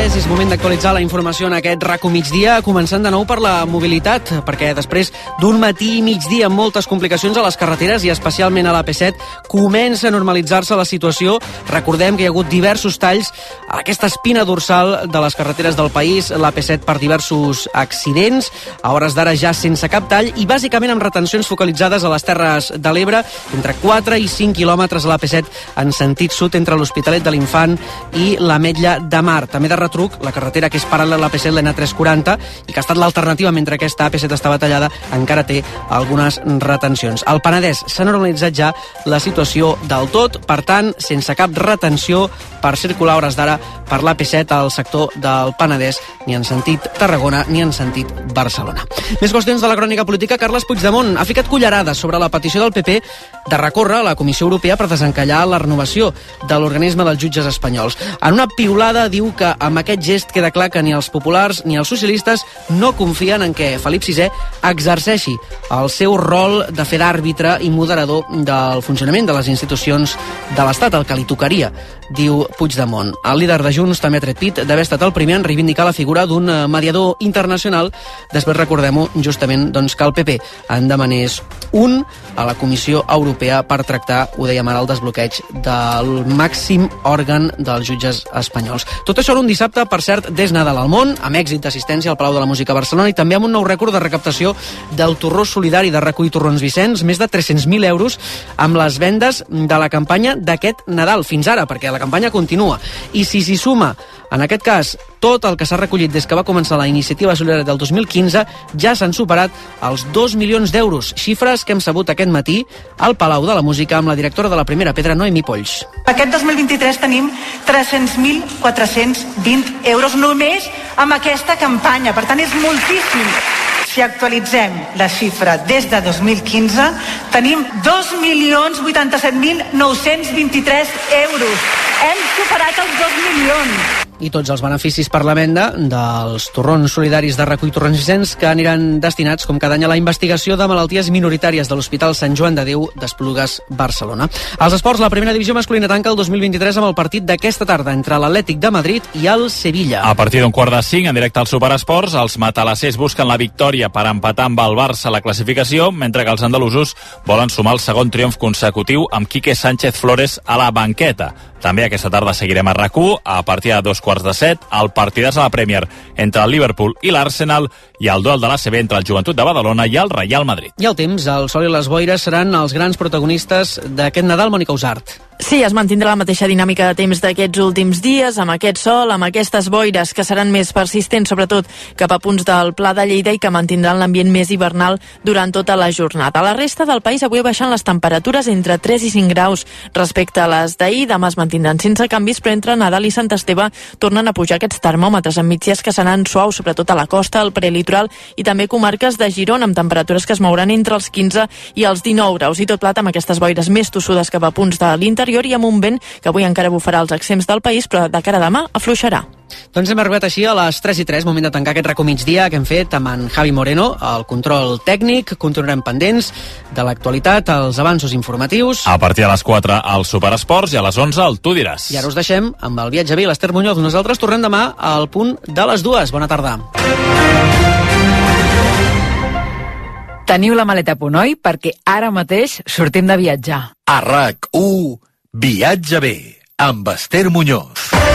3, és moment d'actualitzar la informació en aquest RACO migdia, començant de nou per la mobilitat, perquè després d'un matí i migdia amb moltes complicacions a les carreteres i especialment a l'AP7, comença a normalitzar-se la situació. Recordem que hi ha hagut diversos talls a aquesta espina dorsal de les carreteres del país, l'AP7 per diversos accidents, a hores d'ara ja sense cap tall i bàsicament amb retencions focalitzades a les Terres de l'Ebre, entre 4 i 5 quilòmetres a l'AP7 en sentit sud entre l'Hospitalet de l'Infant i l'Ametlla de Mar. També de retruc, la carretera que és paral·lela a l'AP7, l'N340, i que ha estat l'alternativa mentre aquesta AP7 estava tallada, encara té algunes retencions. Al Penedès s'ha normalitzat ja la situació del tot, per tant, sense cap retenció per circular a hores d'ara per l'AP7 al sector del Penedès, ni en sentit Tarragona ni en sentit Barcelona. Més qüestions de la crònica política. Carles Puigdemont ha ficat cullerades sobre la petició del PP de recórrer a la Comissió Europea per desencallar la renovació de l'organisme dels jutges espanyols. En una piulada diu que amb aquest gest queda clar que ni els populars ni els socialistes no confien en que Felip VI exerceixi el seu rol de fer d'àrbitre i moderador del funcionament de les institucions de l'Estat, el que li tocaria, diu Puigdemont. El líder de Junts també ha tret pit d'haver estat el primer en reivindicar la figura d'un mediador internacional. Després recordem-ho justament que el PP en demanés un a la Comissió Europea per tractar, ho dèiem ara, el desbloqueig del màxim òrgan dels jutges espanyols. Tot això en un dissabte, per cert, des Nadal al món, amb èxit d'assistència al Palau de la Música a Barcelona i també amb un nou rècord de recaptació del torró solidari de recull torrons Vicenç, més de 300.000 euros amb les vendes de la campanya d'aquest Nadal, fins ara, perquè la campanya continua. I si s'hi suma, en aquest cas, tot el que s'ha recollit des que va començar la iniciativa solidària del 2015, ja s'han superat els 2 milions d'euros, xifres que hem sabut aquest matí al Palau de la Música amb la directora de la Primera Pedra, Noemí Polls. Aquest 2023 tenim 300.420 euros només amb aquesta campanya, per tant és moltíssim. Si actualitzem la xifra des de 2015, tenim 2.087.923 euros. Hem superat els 2 milions. I tots els beneficis per la venda dels torrons solidaris de recull torrons Vicenç que aniran destinats, com cada any, a la investigació de malalties minoritàries de l'Hospital Sant Joan de Déu d'Esplugues, Barcelona. Als esports, la primera divisió masculina tanca el 2023 amb el partit d'aquesta tarda entre l'Atlètic de Madrid i el Sevilla. A partir d'un 4:45, en directe al Superesports, els matalassers busquen la victòria per empatar amb el Barça a la classificació, mentre que els andalusos volen sumar el segon triomf consecutiu amb Quique Sánchez Flores a la banqueta. També aquesta tarda seguirem a RAC1 a partir de 2:15, el partidàs a la Premier entre el Liverpool i l'Arsenal i el duel de l'ACB entre el Joventut de Badalona i el Real Madrid. I el temps, el sol i les boires seran els grans protagonistes d'aquest Nadal, Mònica Usart. Sí, es mantindrà la mateixa dinàmica de temps d'aquests últims dies, amb aquest sol, amb aquestes boires que seran més persistents, sobretot cap a punts del Pla de Lleida i que mantindran l'ambient més hivernal durant tota la jornada. A la resta del país avui baixant les temperatures entre 3 i 5 graus respecte a les d'ahir. Demà es mantindran sense canvis, però entre Nadal i Sant Esteve tornen a pujar aquests termòmetres amb migdies que seran suaus, sobretot a la costa, al prelitoral i també comarques de Girona, amb temperatures que es mouran entre els 15 i els 19 graus. I tot plat amb aquestes boires més tossudes cap a punts de l'interior i amb un vent que avui encara bufarà els extrems del país, però de cara a demà afluixarà. Doncs hem arribat així a les 3:03, moment de tancar aquest RACO migdia que hem fet amb en Javi Moreno, el control tècnic. Continuarem pendents de l'actualitat, els avanços informatius. A partir de les 4 al Superesports i a les 11 al Tu diràs. I ara us deixem amb el viatge bé i l'Ester Muñoz. Nosaltres tornem demà al punt de les 2. Bona tarda. Teniu la maleta a punt, oi? Perquè ara mateix sortim de viatjar. A RAC1, viatge bé, amb Ester Muñoz.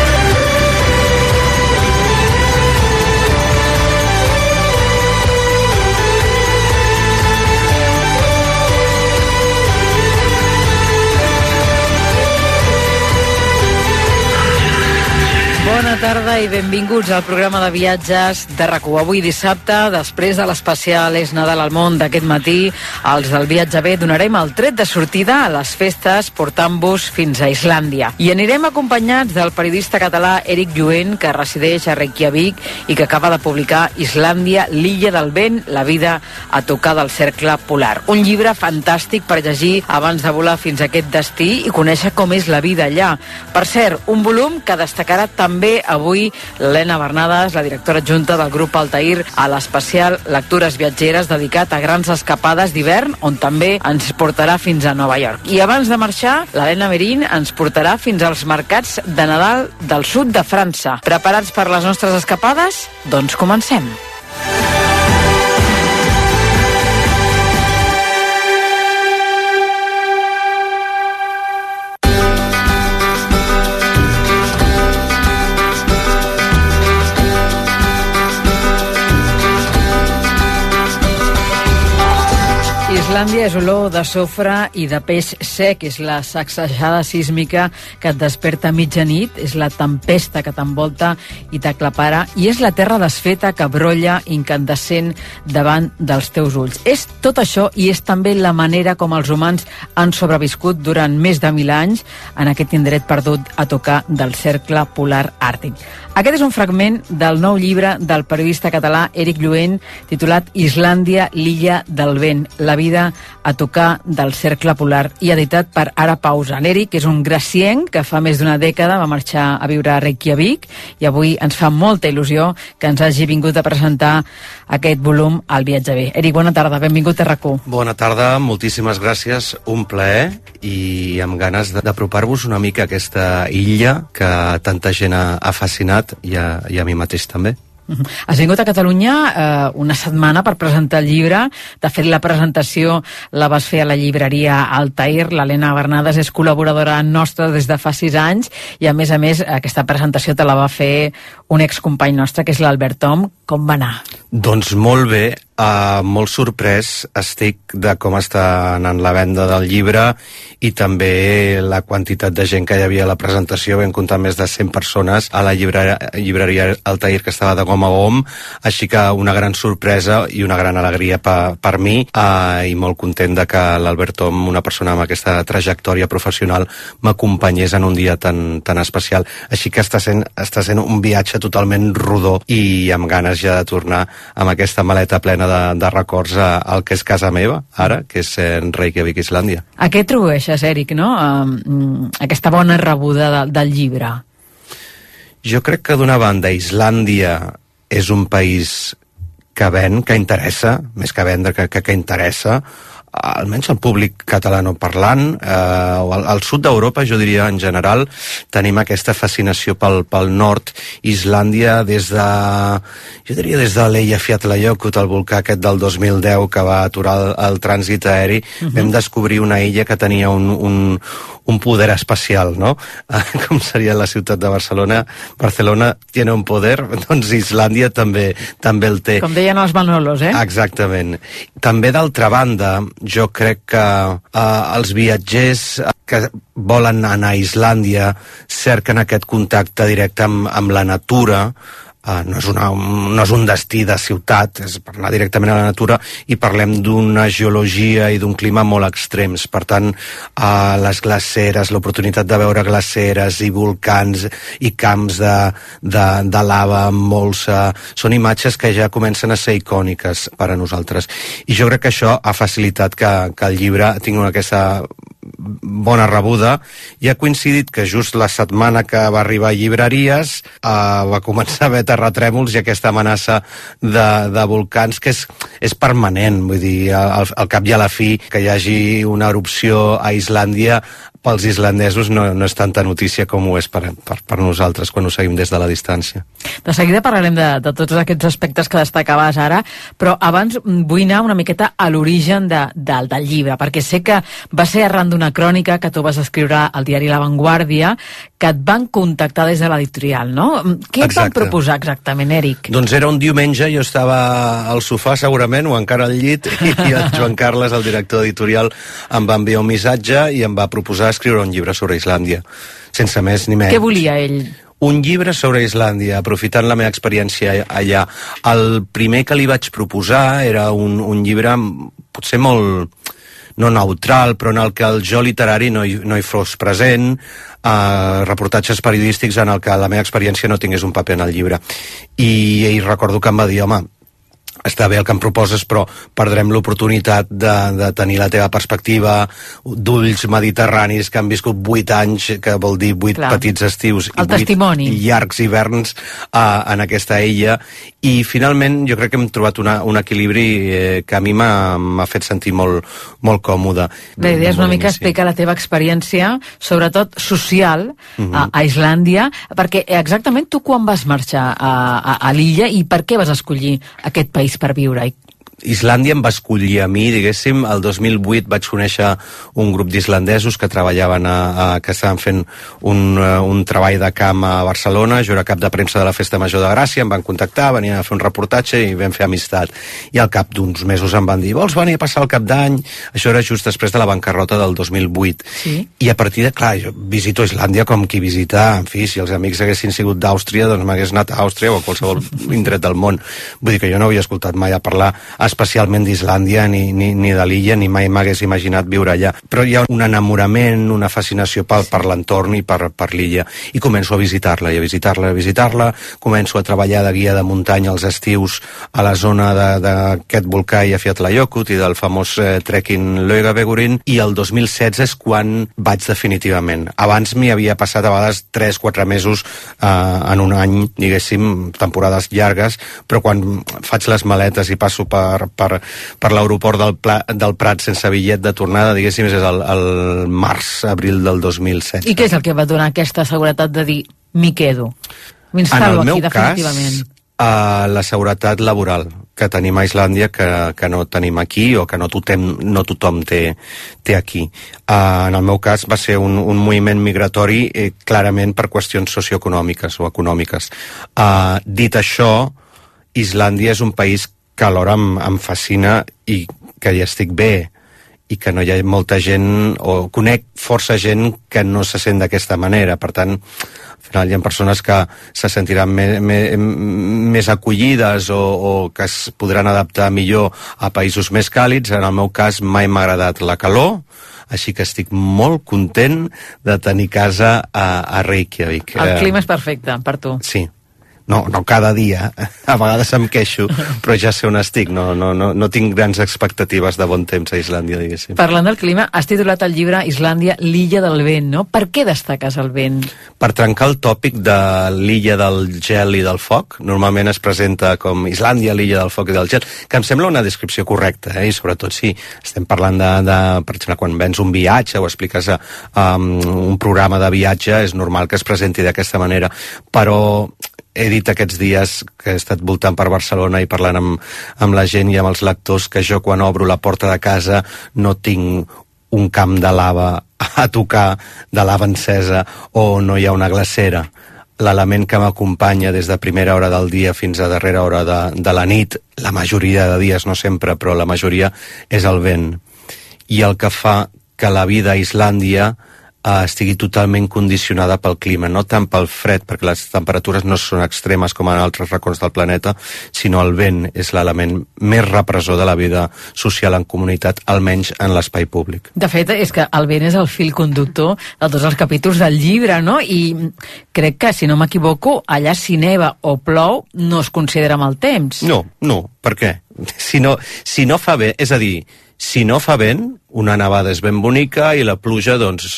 Bona tarda i benvinguts al programa de viatges de RAC1. Avui dissabte, després de l'especial És Nadal al món d'aquest matí, els del Viatge B donarem el tret de sortida a les festes portant-vos fins a Islàndia. I anirem acompanyats del periodista català Eric Lluent, que resideix a Reykjavik i que acaba de publicar Islàndia, l'illa del vent, la vida a tocar del cercle polar. Un llibre fantàstic per llegir abans de volar fins a aquest destí i conèixer com és la vida allà. Per cert, un volum que destacarà també avui l'Helena Bernades, la directora adjunta del grup Altair, a l'especial Lectures Viatgeres dedicat a grans escapades d'hivern, on també ens portarà fins a Nova York. I abans de marxar, l'Helena Merín ens portarà fins als mercats de Nadal del sud de França. Preparats per les nostres escapades? Doncs comencem. Islàndia és olor de sofre i de peix sec, és la sacsejada sísmica que et desperta a mitjanit, és la tempesta que t'envolta i t'aclapara, i és la terra desfeta que brolla incandescent davant dels teus ulls. És tot això i és també la manera com els humans han sobreviscut durant més de 1.000 anys en aquest indret perdut a tocar del cercle polar àrtic. Aquest és un fragment del nou llibre del periodista català Éric Lluent, titulat Islàndia, l'illa del vent, la vida a tocar del cercle polar, i editat per Ara Pausa. L'Éric és un gracienc que fa més d'una dècada va marxar a viure a Reykjavik i avui ens fa molta il·lusió que ens hagi vingut a presentar aquest volum al Viatge Bé. Éric, bona tarda, benvingut a RAC1. Bona tarda, moltíssimes gràcies, un plaer, i amb ganes d'apropar-vos una mica a aquesta illa que tanta gent ha fascinat, i a mi mateix també. Has vingut a Catalunya una setmana per presentar el llibre. De fet, la presentació la vas fer a la llibreria Altair. L'Helena Bernades és col·laboradora nostra des de fa 6 anys i, a més, aquesta presentació te la va fer un excompany nostre, que és l'Albert Tom. Com va anar? Doncs molt bé, molt sorprès estic de com està anant la venda del llibre i també la quantitat de gent que hi havia a la presentació. Vam comptar més de 100 persones a la llibreria Altair, que estava de gom a gom, així que una gran sorpresa i una gran alegria per mi, i molt content de que l'Albert Tom, una persona amb aquesta trajectòria professional, m'acompanyés en un dia tan especial. Així que està sent un viatge totalment rodó i amb ganes ja de tornar amb aquesta maleta plena de records al que és casa meva, ara, que és Reykjavik, Islàndia. A què atribueixes, Éric, no? Aquesta bona rebuda del llibre? Jo crec que, d'una banda, Islàndia és un país que ven, que interessa, més que vendre, que interessa, almenys el públic catalanoparlant, al sud d'Europa, jo diria, en general, tenim aquesta fascinació pel nord. Islàndia, des de l'Eyjafjallajökull, el volcà aquest del 2010 que va aturar el trànsit aeri, vam descobrir una illa que tenia un poder especial, no? Com seria la ciutat de Barcelona. Barcelona tiene un poder, doncs Islàndia també el té. Com deien els Manolos, eh? Exactament. També, d'altra banda, jo crec que els viatgers que volen anar a Islàndia cerquen aquest contacte directe amb la natura. No és un destí de ciutat, és per anar directament a la natura, i parlem d'una geologia i d'un clima molt extrems. Per tant, les glaceres, l'oportunitat de veure glaceres i volcans i camps de lava amb molsa, són imatges que ja comencen a ser icòniques per a nosaltres. I jo crec que això ha facilitat que el llibre tingui aquesta bona rebuda, i ha coincidit que just la setmana que va arribar a llibreries va començar a haver terratrèmols i aquesta amenaça de volcans que és permanent. Vull dir, al cap i a la fi, que hi hagi una erupció a Islàndia, pels islandesos no és tanta notícia com ho és per nosaltres quan ho seguim des de la distància. De seguida parlarem de tots aquests aspectes que destacaves ara, però abans vull anar una miqueta a l'origen del llibre, perquè sé que va ser arran d'una crònica que tu vas escriure al diari La Vanguardia, que et van contactar des de l'editorial, no? Què et van proposar exactament, Éric? Doncs era un diumenge, jo estava al sofà segurament, o encara al llit, i el Joan Carles, el director editorial, em va enviar un missatge i em va proposar escriure un llibre sobre Islàndia, sense més ni menys. Què volia ell? Un llibre sobre Islàndia, aprofitant la meva experiència allà. El primer que li vaig proposar era un llibre potser molt no neutral, però en el que el jo literari no hi fos present, reportatges periodístics en el que la meva experiència no tingués un paper en el llibre. I recordo que em va dir, home, està bé el que em proposes, però perdrem l'oportunitat de tenir la teva perspectiva d'ulls mediterranis que han viscut 8 anys, que vol dir 8 petits estius i 8 llargs hiverns en aquesta illa, i finalment jo crec que hem trobat un equilibri que a mi m'ha fet sentir molt, molt còmode. La idea és una mica explicar la teva experiència, sobretot social, a Islàndia, perquè exactament tu quan vas marxar a l'illa i per què vas escollir aquest país per viure? Islàndia em va escollir a mi, diguéssim. El 2008 vaig conèixer un grup d'islandesos que treballaven que estaven fent un treball de camp a Barcelona. Jo era cap de premsa de la Festa Major de Gràcia, em van contactar, venien a fer un reportatge i vam fer amistat. I al cap d'uns mesos em van dir, vols venir a passar el cap d'any? Això era just després de la bancarrota del 2008. Sí. I a partir de, clar, jo visito Islàndia com qui visita, en fi, si els amics haguessin sigut d'Àustria, doncs m'hagués anat a Àustria o a qualsevol indret del món. Vull dir que jo no havia escoltat mai a parlar especialment d'Islàndia ni de l'illa, ni mai m'hagués imaginat viure allà. Però hi ha un enamorament, una fascinació per l'entorn i per l'illa. I començo a visitar-la, i a visitar-la, començo a treballar de guia de muntanya als estius a la zona d'aquest volcà Eyjafjallajökull i del famós trekking Laugavegurin, i el 2016 és quan vaig definitivament. Abans m'hi havia passat a vegades 3-4 mesos en un any, diguéssim, temporades llargues, però quan faig les maletes i passo per l'aeroport del Prat sense bitllet de tornada, diguéssim, és el març-abril del 2016. I què és el que va donar aquesta seguretat de dir, m'hi quedo, m'instal·lo aquí definitivament? La seguretat laboral que tenim a Islàndia que no tenim aquí, o que no tothom té aquí. En el meu cas va ser un moviment migratori clarament per qüestions socioeconòmiques o econòmiques. Dit això, Islàndia és un país que alhora em fascina i que hi estic bé, i que no hi ha molta gent, o conec força gent que no se sent d'aquesta manera. Per tant, al final hi ha persones que se sentiran més acollides o que es podran adaptar millor a països més càlids. En el meu cas mai m'ha agradat la calor, així que estic molt content de tenir casa a Reykjavik. El clima és perfecte per tu. Sí. No cada dia, a vegades em queixo, però ja sé on estic, no tinc grans expectatives de bon temps a Islàndia, diguéssim. Parlant del clima, has titulat el llibre Islàndia, l'illa del vent, no? Per què destaques el vent? Per trencar el tòpic de l'illa del gel i del foc. Normalment es presenta com Islàndia, l'illa del foc i del gel, que em sembla una descripció correcta, i sobretot si estem parlant per exemple, quan vens un viatge o expliques un programa de viatge, és normal que es presenti d'aquesta manera, però he dit aquests dies que he estat voltant per Barcelona i parlant amb la gent i amb els lectors que jo quan obro la porta de casa no tinc un camp de lava a tocar, de lava encesa, o no hi ha una glacera. L'element que m'acompanya des de primera hora del dia fins a darrera hora de la nit, la majoria de dies, no sempre, però la majoria, és el vent. I el que fa que la vida a Islàndia estigui totalment condicionada pel clima, no tant pel fred, perquè les temperatures no són extremes com en altres racons del planeta, sinó el vent és l'element més repressor de la vida social en comunitat, almenys en l'espai públic. De fet, és que el vent és el fil conductor de tots els capítols del llibre, no? I crec que, si no m'equivoco, allà si neva o plou no es considera mal temps. No, per què? Si no fa bé, és a dir, si no fa vent, una nevada és ben bonica i la pluja, doncs...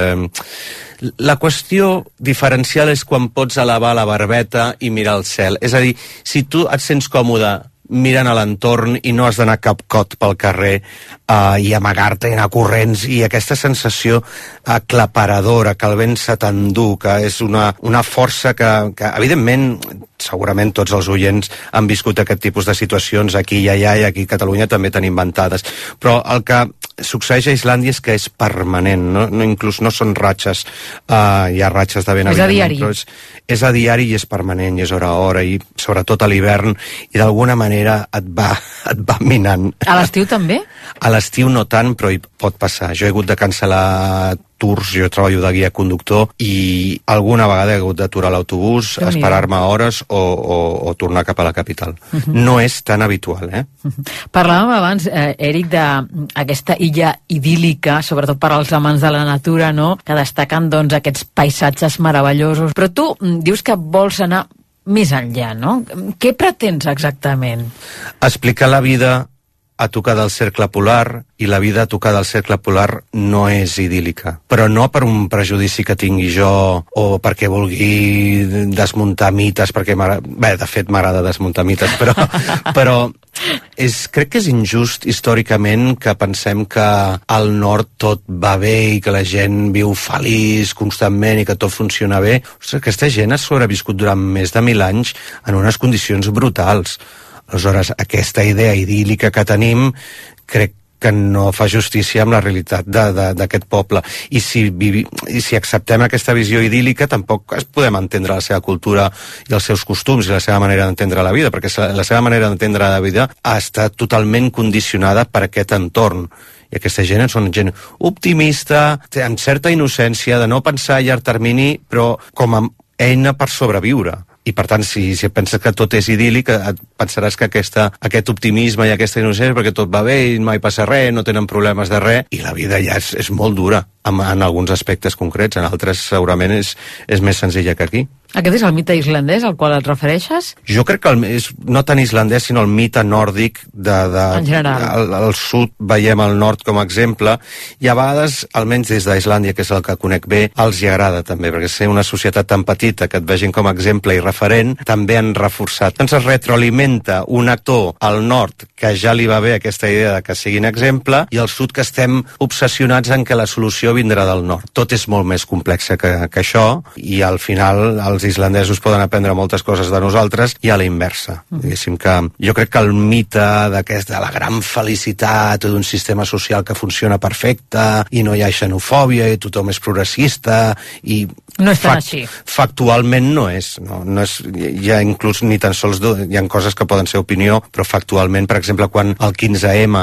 La qüestió diferencial és quan pots elevar la barbeta i mirar el cel. És a dir, si tu et sents còmode mirant a l'entorn i no has d'anar cap cot pel carrer i amagar-te i anar corrents, i aquesta sensació aclaparadora que el vent se t'endú, que és una força que evidentment, segurament tots els oients han viscut aquest tipus de situacions aquí i allà, i aquí a Catalunya també tenim inventades, però el que succeeix a Islàndia és que és permanent, inclús no són ratxes, hi ha ratxes de vent, és a diari, però és a diari i és permanent, i és hora a hora, i sobretot a l'hivern, i d'alguna manera et va minant. A l'estiu també? A l'estiu no tant, però hi pot passar. Jo he hagut de cancel·lar tours, jo treballo de guia conductor, i alguna vegada he hagut d'aturar l'autobús, esperar-me hores o tornar cap a la capital. No és tan habitual, Parlàvem abans, Eric, d'aquesta illa idíl·lica, sobretot per als amants de la natura, no?, que destaquen, doncs, aquests paisatges meravellosos. Però tu dius que vols anar més enllà, no? Què pretens exactament? Explicar la vida a tocar del cercle polar, i la vida a tocar del cercle polar no és idíl·lica. Però no per un prejudici que tingui jo o perquè vulgui desmuntar mites, perquè de fet m'agrada desmuntar mites, però crec que és injust històricament que pensem que al nord tot va bé i que la gent viu feliç constantment i que tot funciona bé. Ostres, aquesta gent ha sobreviscut durant més de 1.000 anys en unes condicions brutals. Aleshores, aquesta idea idíl·lica que tenim crec que no fa justícia amb la realitat d'aquest poble. I si acceptem aquesta visió idíl·lica, tampoc podem entendre la seva cultura i els seus costums i la seva manera d'entendre la vida, perquè la seva manera d'entendre la vida ha estat totalment condicionada per aquest entorn. I aquesta gent són gent optimista, amb certa innocència, de no pensar a llarg termini, però com a eina per sobreviure. I per tant, si penses que tot és idíl·lic, pensaràs que aquest optimisme i aquesta innocència, perquè tot va bé i mai passa res, no tenen problemes de res, i la vida ja és molt dura en alguns aspectes concrets, en altres segurament és més senzilla que aquí. Aquest és el mite islandès al qual et refereixes? Jo crec que és no tant islandès, sinó el mite nòrdic en general. Al sud veiem el nord com a exemple, i a vegades, almenys des d'Islàndia, que és el que conec bé, els hi agrada també, perquè ser una societat tan petita que et vegin com a exemple i referent, també han reforçat. Doncs es retroalimenta un actor al nord que ja li va bé aquesta idea de que siguin exemple, i al sud que estem obsessionats en que la solució vindrà del nord. Tot és molt més complex que això, i al final els islandesos poden aprendre moltes coses de nosaltres, i a la inversa. Diguéssim que jo crec que el mite de la gran felicitat d'un sistema social que funciona perfecte i no hi ha xenofòbia i tothom és progressista i no és tan així. Factualment no és. No és, ja inclús ni tan sols hi ha coses que poden ser opinió, però factualment, per exemple, quan el 15M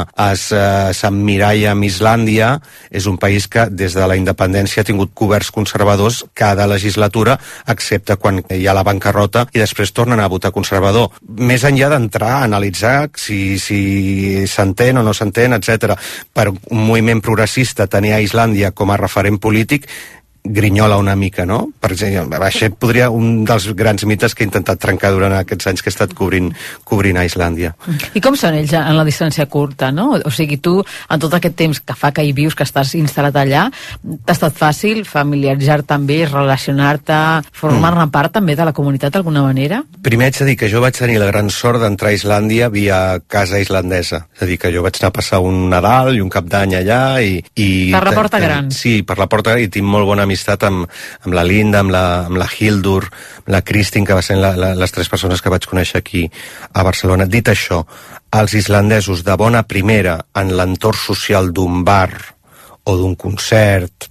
s'emmiralla amb Islàndia, és un país que des de la independència ha tingut governs conservadors cada legislatura, excepte quan hi ha la bancarrota i després tornen a votar conservador. Més enllà d'entrar a analitzar si s'entén o no s'entén, etc. Per un moviment progressista tenir a Islàndia com a referent polític grinyola una mica, no? Per exemple, això podria un dels grans mites que he intentat trencar durant aquests anys que he estat cobrint a Islàndia. I com són ells en la distància curta, no? O sigui, tu, en tot aquest temps que fa que hi vius, que estàs instal·lat allà, t'ha estat fàcil familiaritzar-te amb ells, relacionar-te, formar-ne part també de la comunitat d'alguna manera? Primer haig de dir que jo vaig tenir la gran sort d'entrar a Islàndia via casa islandesa. És a dir, que jo vaig anar a passar un Nadal i un cap d'any allà i per la Porta Gran? Sí, per la Porta Gran, i tinc molt bona amistat amb la Linda, amb la Hildur, amb la Kristin, que va ser les 3 persones que vaig conèixer aquí a Barcelona. Dit això, els islandesos de bona primera en l'entorn social d'un bar o d'un concert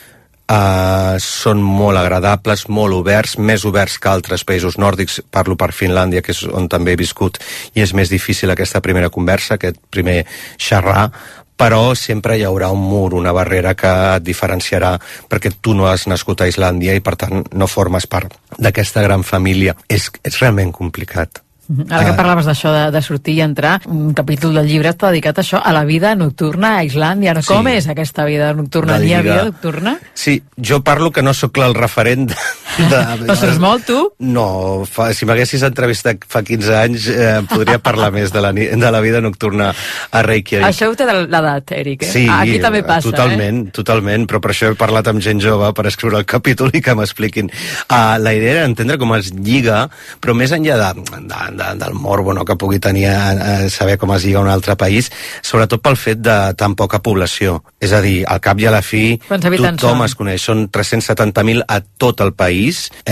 són molt agradables, molt oberts, més oberts que altres països nòrdics. Parlo per Finlàndia, que és on també he viscut, i és més difícil aquesta primera conversa, aquest primer xerrar, però sempre hi haurà un mur, una barrera que et diferenciarà, perquè tu no has nascut a Islàndia i per tant no formes part d'aquesta gran família. És realment complicat. Ara que parlaves d'això de sortir i entrar, un capítol del llibre està dedicat a això, a la vida nocturna a Islàndia. Sí. Com és aquesta vida nocturna? Hi ha vida nocturna? Sí, jo parlo que no sóc el referent Però saps molt, tu? No, si m'haguessis entrevistat fa 15 anys podria parlar més de la vida nocturna a Reykjavik. Això ho té l'edat, Eric, Sí, aquí també passa, totalment, però per això he parlat amb gent jove per escriure el capítol i que m'expliquin. La idea era entendre com es lliga, però més enllà del morbo, no, que pugui tenir saber com es lliga un altre país, sobretot pel fet de tan poca població. És a dir, al cap i a la fi tothom es coneix. Són 370.000 a tot el país,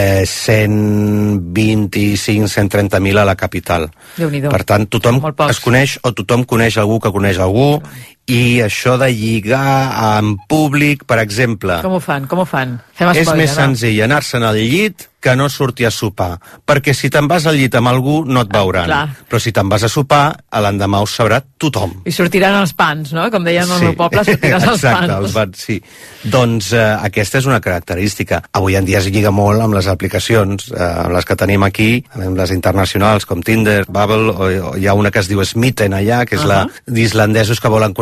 125, 130.000 a la capital. Per tant, tothom es coneix o tothom coneix algú que coneix algú, i això de lligar en públic, per exemple... Com ho fan? És més senzill anar-se'n al llit que no sortir a sopar, perquè si te'n vas al llit amb algú no et veuran, però si te'n vas a sopar, l'endemà ho sabrà tothom. I sortiran els pans, no? Com deien al meu poble, sortiràs els pans. Exacte, els pans, sí. Doncs aquesta és una característica. Avui en dia es lliga molt amb les aplicacions, amb les que tenim aquí, amb les internacionals com Tinder, Bubble, o hi ha una que es diu Smitten allà, que és la d'islandesos que volen conèixer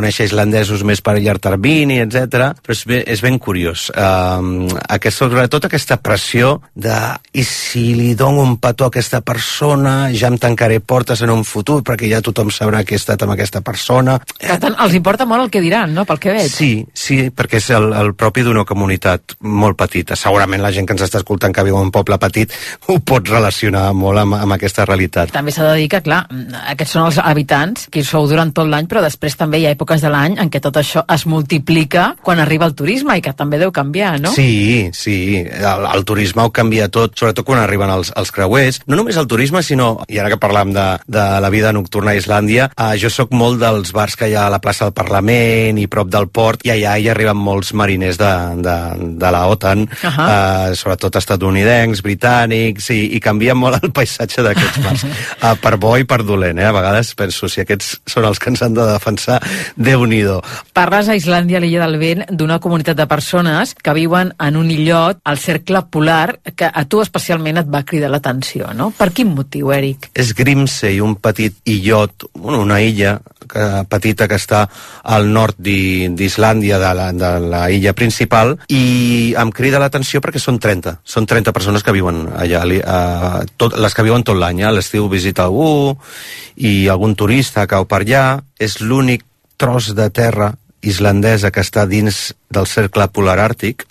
conèixer islandesos més per llarg termini, etc. Però és ben curiós. Sobretot aquesta pressió de i si li dono un petó a aquesta persona, ja em tancaré portes en un futur, perquè ja tothom sabrà que he estat amb aquesta persona. Per tant, els importa molt el que diran, no?, pel que veig. Sí, perquè és el propi d'una comunitat molt petita. Segurament la gent que ens està escoltant que viu en un poble petit ho pot relacionar molt amb aquesta realitat. També s'ha de dir que, clar, aquests són els habitants que hi sou durant tot l'any, però després també hi ha èpoques de l'any en què tot això es multiplica quan arriba el turisme i que també deu canviar, no? Sí, el turisme ho canvia tot, sobretot quan arriben els creuers. No només el turisme, sinó, i ara que parlem de la vida nocturna a Islàndia, jo sóc molt dels bars que hi ha a la plaça del Parlament i prop del port, i allà hi arriben molts mariners de la OTAN, sobretot estadounidencs, britànics, i canvien molt el paisatge d'aquests bars. Per bo i per dolent, A vegades penso, si aquests són els que ens han de defensar, Déu-n'hi-do. Parles a Islàndia, a l'illa del Vent, d'una comunitat de persones que viuen en un illot al cercle polar, que a tu especialment et va cridar l'atenció, no? Per quin motiu, Eric? És Grimsey, un petit illot, una illa petita que està al nord d'Islàndia, de la illa principal, i em crida l'atenció perquè són 30 persones que viuen allà, les que viuen tot l'any. A l'estiu visita algú i algun turista cau per allà. És l'únic tros de terra islandesa que està dins del cercle polar àrtic,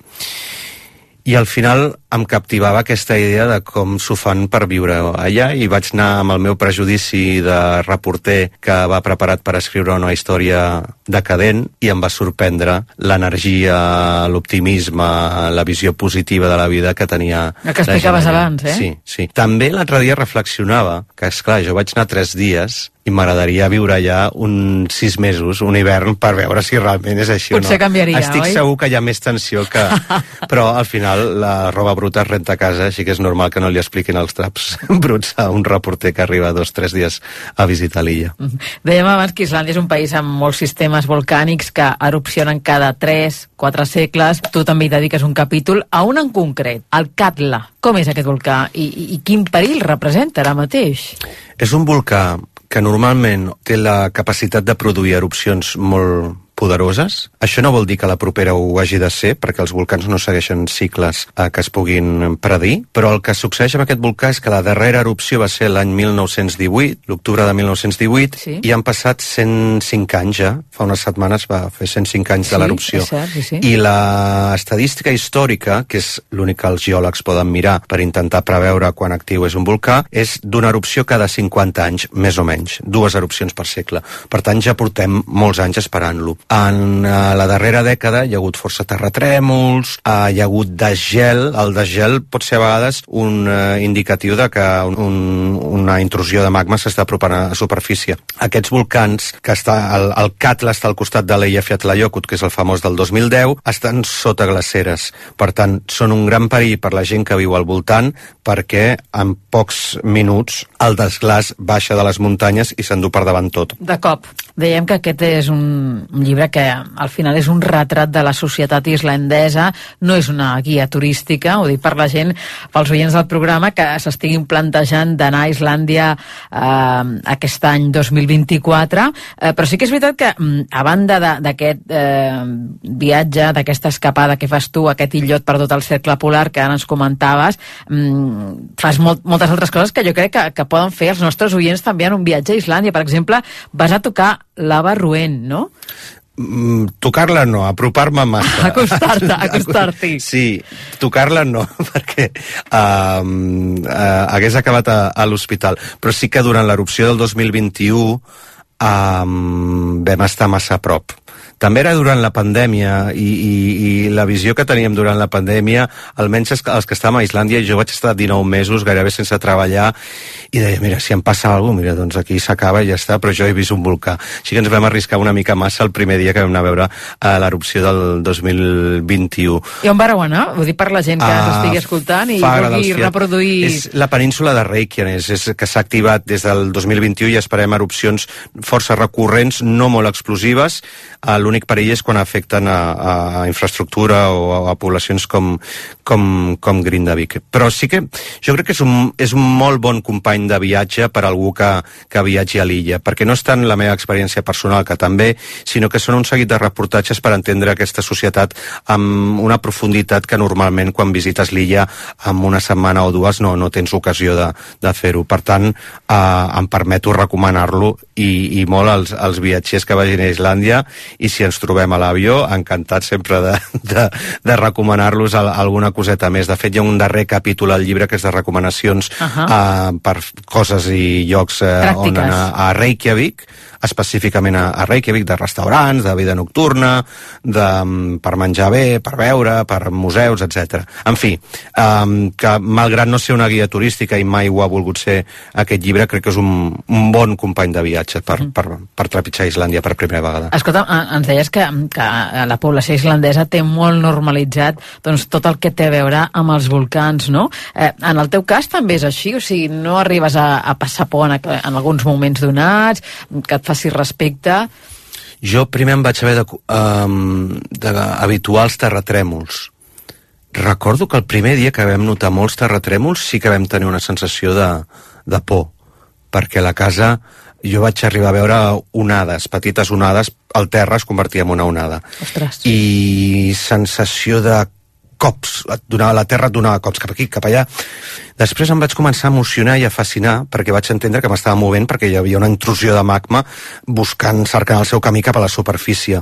i al final em captivava aquesta idea de com s'ho fan per viure allà, i vaig anar amb el meu prejudici de reporter que va preparat per escriure una història decadent, i em va sorprendre l'energia, l'optimisme, la visió positiva de la vida que tenia. El que explicaves abans, eh? Sí. També l'altre dia reflexionava que, esclar, jo vaig anar 3 dies i m'agradaria viure allà uns 6 mesos, un hivern, per veure si realment és així o no. Potser canviaria, Estic oi? segur que hi ha més tensió que... Però al final la roba bruta es renta a casa, així que és normal que no li expliquin els traps bruts a un reporter que arriba 2 o 3 dies a visitar l'illa. Dèiem abans que Islàndia és un país amb molts sistemes volcànics que erupcionen cada 3-4 segles. Tu també hi dediques un capítol a un en concret, el Katla. Com és aquest volcà i quin perill representa ara mateix? És un volcà que normalment té la capacitat de produir erupcions molt poderoses. Això no vol dir que la propera ho hagi de ser, perquè els volcans no segueixen cicles que es puguin predir, però el que succeeix amb aquest volcà és que la darrera erupció va ser l'any 1918, l'octubre de 1918, sí. I han passat 105 anys ja, fa unes setmanes va fer 105 anys de l'erupció. Sí. I la estadística històrica, que és l'únic que els geòlegs poden mirar per intentar preveure quan actiu és un volcà, és d'una erupció cada 50 anys, més o menys, 2 erupcions per segle. Per tant, ja portem molts anys esperant-lo. En la darrera dècada hi ha hagut força terratrèmols, hi ha hagut desgel. El desgel pot ser a vegades un indicatiu de que una intrusió de magma s'està apropant a la superfície. Aquests volcans, que el Katla està al costat de l'Eyjafjallajökull, que és el famós del 2010, estan sota glaceres. Per tant, són un gran perill per la gent que viu al voltant, perquè en pocs minuts el desglaç baixa de les muntanyes i s'endú per davant tot. De cop. Dèiem que aquest és un llibre que al final és un retrat de la societat islandesa, no és una guia turística, ho dic per la gent, pels oients del programa, que s'estiguin plantejant d'anar a Islàndia aquest any 2024, però sí que és veritat que a banda d'aquest viatge, d'aquesta escapada que fas tu, aquest illot per tot el cercle polar que ara ens comentaves, fas moltes altres coses que jo crec que poden fer els nostres oients també en un viatge a Islàndia. Per exemple, vas a tocar lava roent, no? Tocar-la no, apropar-me massa. Acostar-t'hi. Sí, tocar-la no, perquè hagués acabat a l'hospital. Però sí que durant l'erupció del 2021 vam estar massa a prop. També era durant la pandèmia i la visió que teníem durant la pandèmia, almenys els que estàvem a Islàndia, jo vaig estar 19 mesos gairebé sense treballar i deia, mira, si em passa alguna cosa, mira, doncs aquí s'acaba i ja està, però jo he vist un volcà. Així que ens vam arriscar una mica massa el primer dia que vam anar a veure l'erupció del 2021. I on vareu anar? Ho dic per la gent que ens estigui escoltant i vulgui reproduir... És la península de Reykjanes, que s'ha activat des del 2021 i esperem erupcions força recurrents, no molt explosives. l'únic perill és quan afecten a infraestructura o a poblacions com Grindavik. Però sí que jo crec que és un molt bon company de viatge per algú que viatgi a l'illa, perquè no és tant la meva experiència personal, que també, sinó que són un seguit de reportatges per entendre aquesta societat amb una profunditat que normalment quan visites l'illa amb una setmana o dues no tens ocasió de fer-ho. Per tant, em permeto recomanar-lo i molt als viatgers que vagin a Islàndia, i si ens trobem a l'avió, encantat sempre de recomanar-los alguna coseta més. De fet, hi ha un darrer capítol al llibre que és de recomanacions per coses i llocs on anar a Reykjavik, específicament a Reykjavik, de restaurants, de vida nocturna, per menjar bé, per veure, per museus, etc. En fi, que malgrat no ser una guia turística i mai ho ha volgut ser aquest llibre, crec que és un bon company de viatge per trepitjar Islàndia per primera vegada. Escolta, ens deies que la població islandesa té molt normalitzat tot el que té a veure amb els volcans, no? En el teu cas també és així? O sigui, no arribes a passar por en alguns moments donats, que et faci respecte? Jo primer em vaig haver d'habituar als terratrèmols. Recordo que el primer dia que vam notar molts terratrèmols sí que vam tenir una sensació de por, perquè la casa jo vaig arribar a veure onades, petites onades, el terra es convertia en una onada. Ostres. I sensació de cops, la terra et donava cops cap aquí, cap allà. Després em vaig començar a emocionar i a fascinar perquè vaig entendre que m'estava movent, perquè hi havia una intrusió de magma cercant el seu camí cap a la superfície.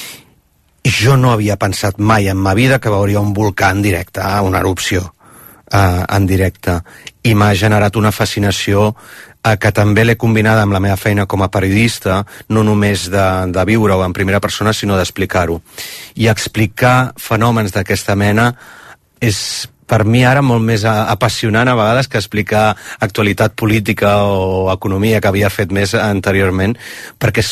Jo no havia pensat mai en ma vida que veuria un volcà en directe, una erupció en directe, i m'ha generat una fascinació que també l'he combinada amb la meva feina com a periodista, no només de viure-ho en primera persona, sinó d'explicar-ho. I explicar fenòmens d'aquesta mena és per mi ara molt més apassionant a vegades que explicar actualitat política o economia, que havia fet més anteriorment, perquè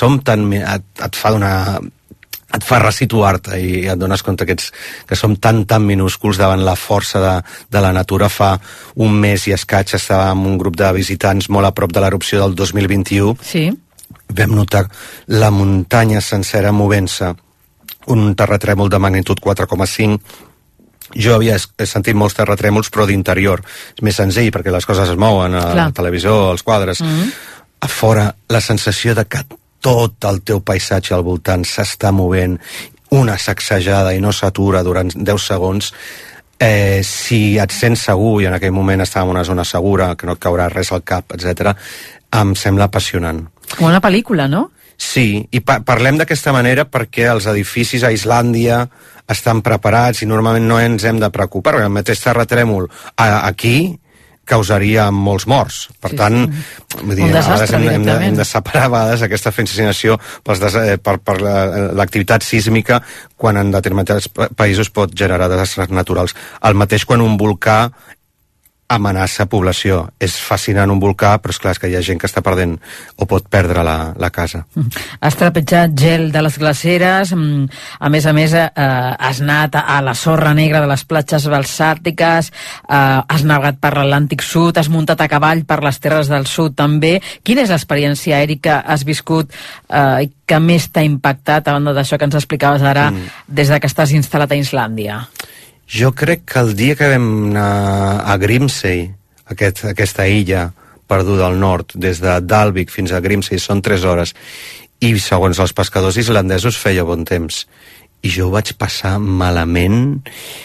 et fa resituar-te i et dones compte que som tan minúsculs davant la força de la natura. Fa un mes i escaig estava amb un grup de visitants molt a prop de l'erupció del 2021. Sí. Vam notar la muntanya sencera movent-se, un terratrèmol de magnitud 4,5. Jo havia sentit molts terratrèmols, però d'interior. És més senzill, perquè les coses es mouen a la televisió, als quadres. A fora, la sensació de que tot el teu paisatge al voltant s'està movent, una sacsejada i no s'atura durant 10 segons, si et sents segur, i en aquell moment estàvem en una zona segura, que no et caurà res al cap, etc., em sembla apassionant. Com una pel·lícula, no? Sí, i parlem d'aquesta manera perquè els edificis a Islàndia estan preparats i normalment no ens hem de preocupar, perquè el mateix terratrèmol aquí causaria molts morts. Per tant, vull dir, a vegades hem de separar a vegades aquesta fascinació per l'activitat sísmica, quan en determinats països pot generar desastres naturals. El mateix quan un volcà amenaça població. És fascinant un volcà, però és clar que hi ha gent que està perdent o pot perdre la casa. Has trepitjat gel de les glaceres, a més, has anat a la sorra negra de les platges balsàrtiques, has navegat per l'Atlàntic Sud, has muntat a cavall per les terres del sud també. Quina és l'experiència aèria has viscut i que més t'ha impactat, a banda d'això que ens explicaves ara, des que estàs instal·lat a Islàndia? Jo crec que el dia que vam anar a Grimsey, aquesta illa perduda al nord, des de Dalvik fins a Grimsey, són 3 hores, i segons els pescadors islandesos feia bon temps. I jo ho vaig passar malament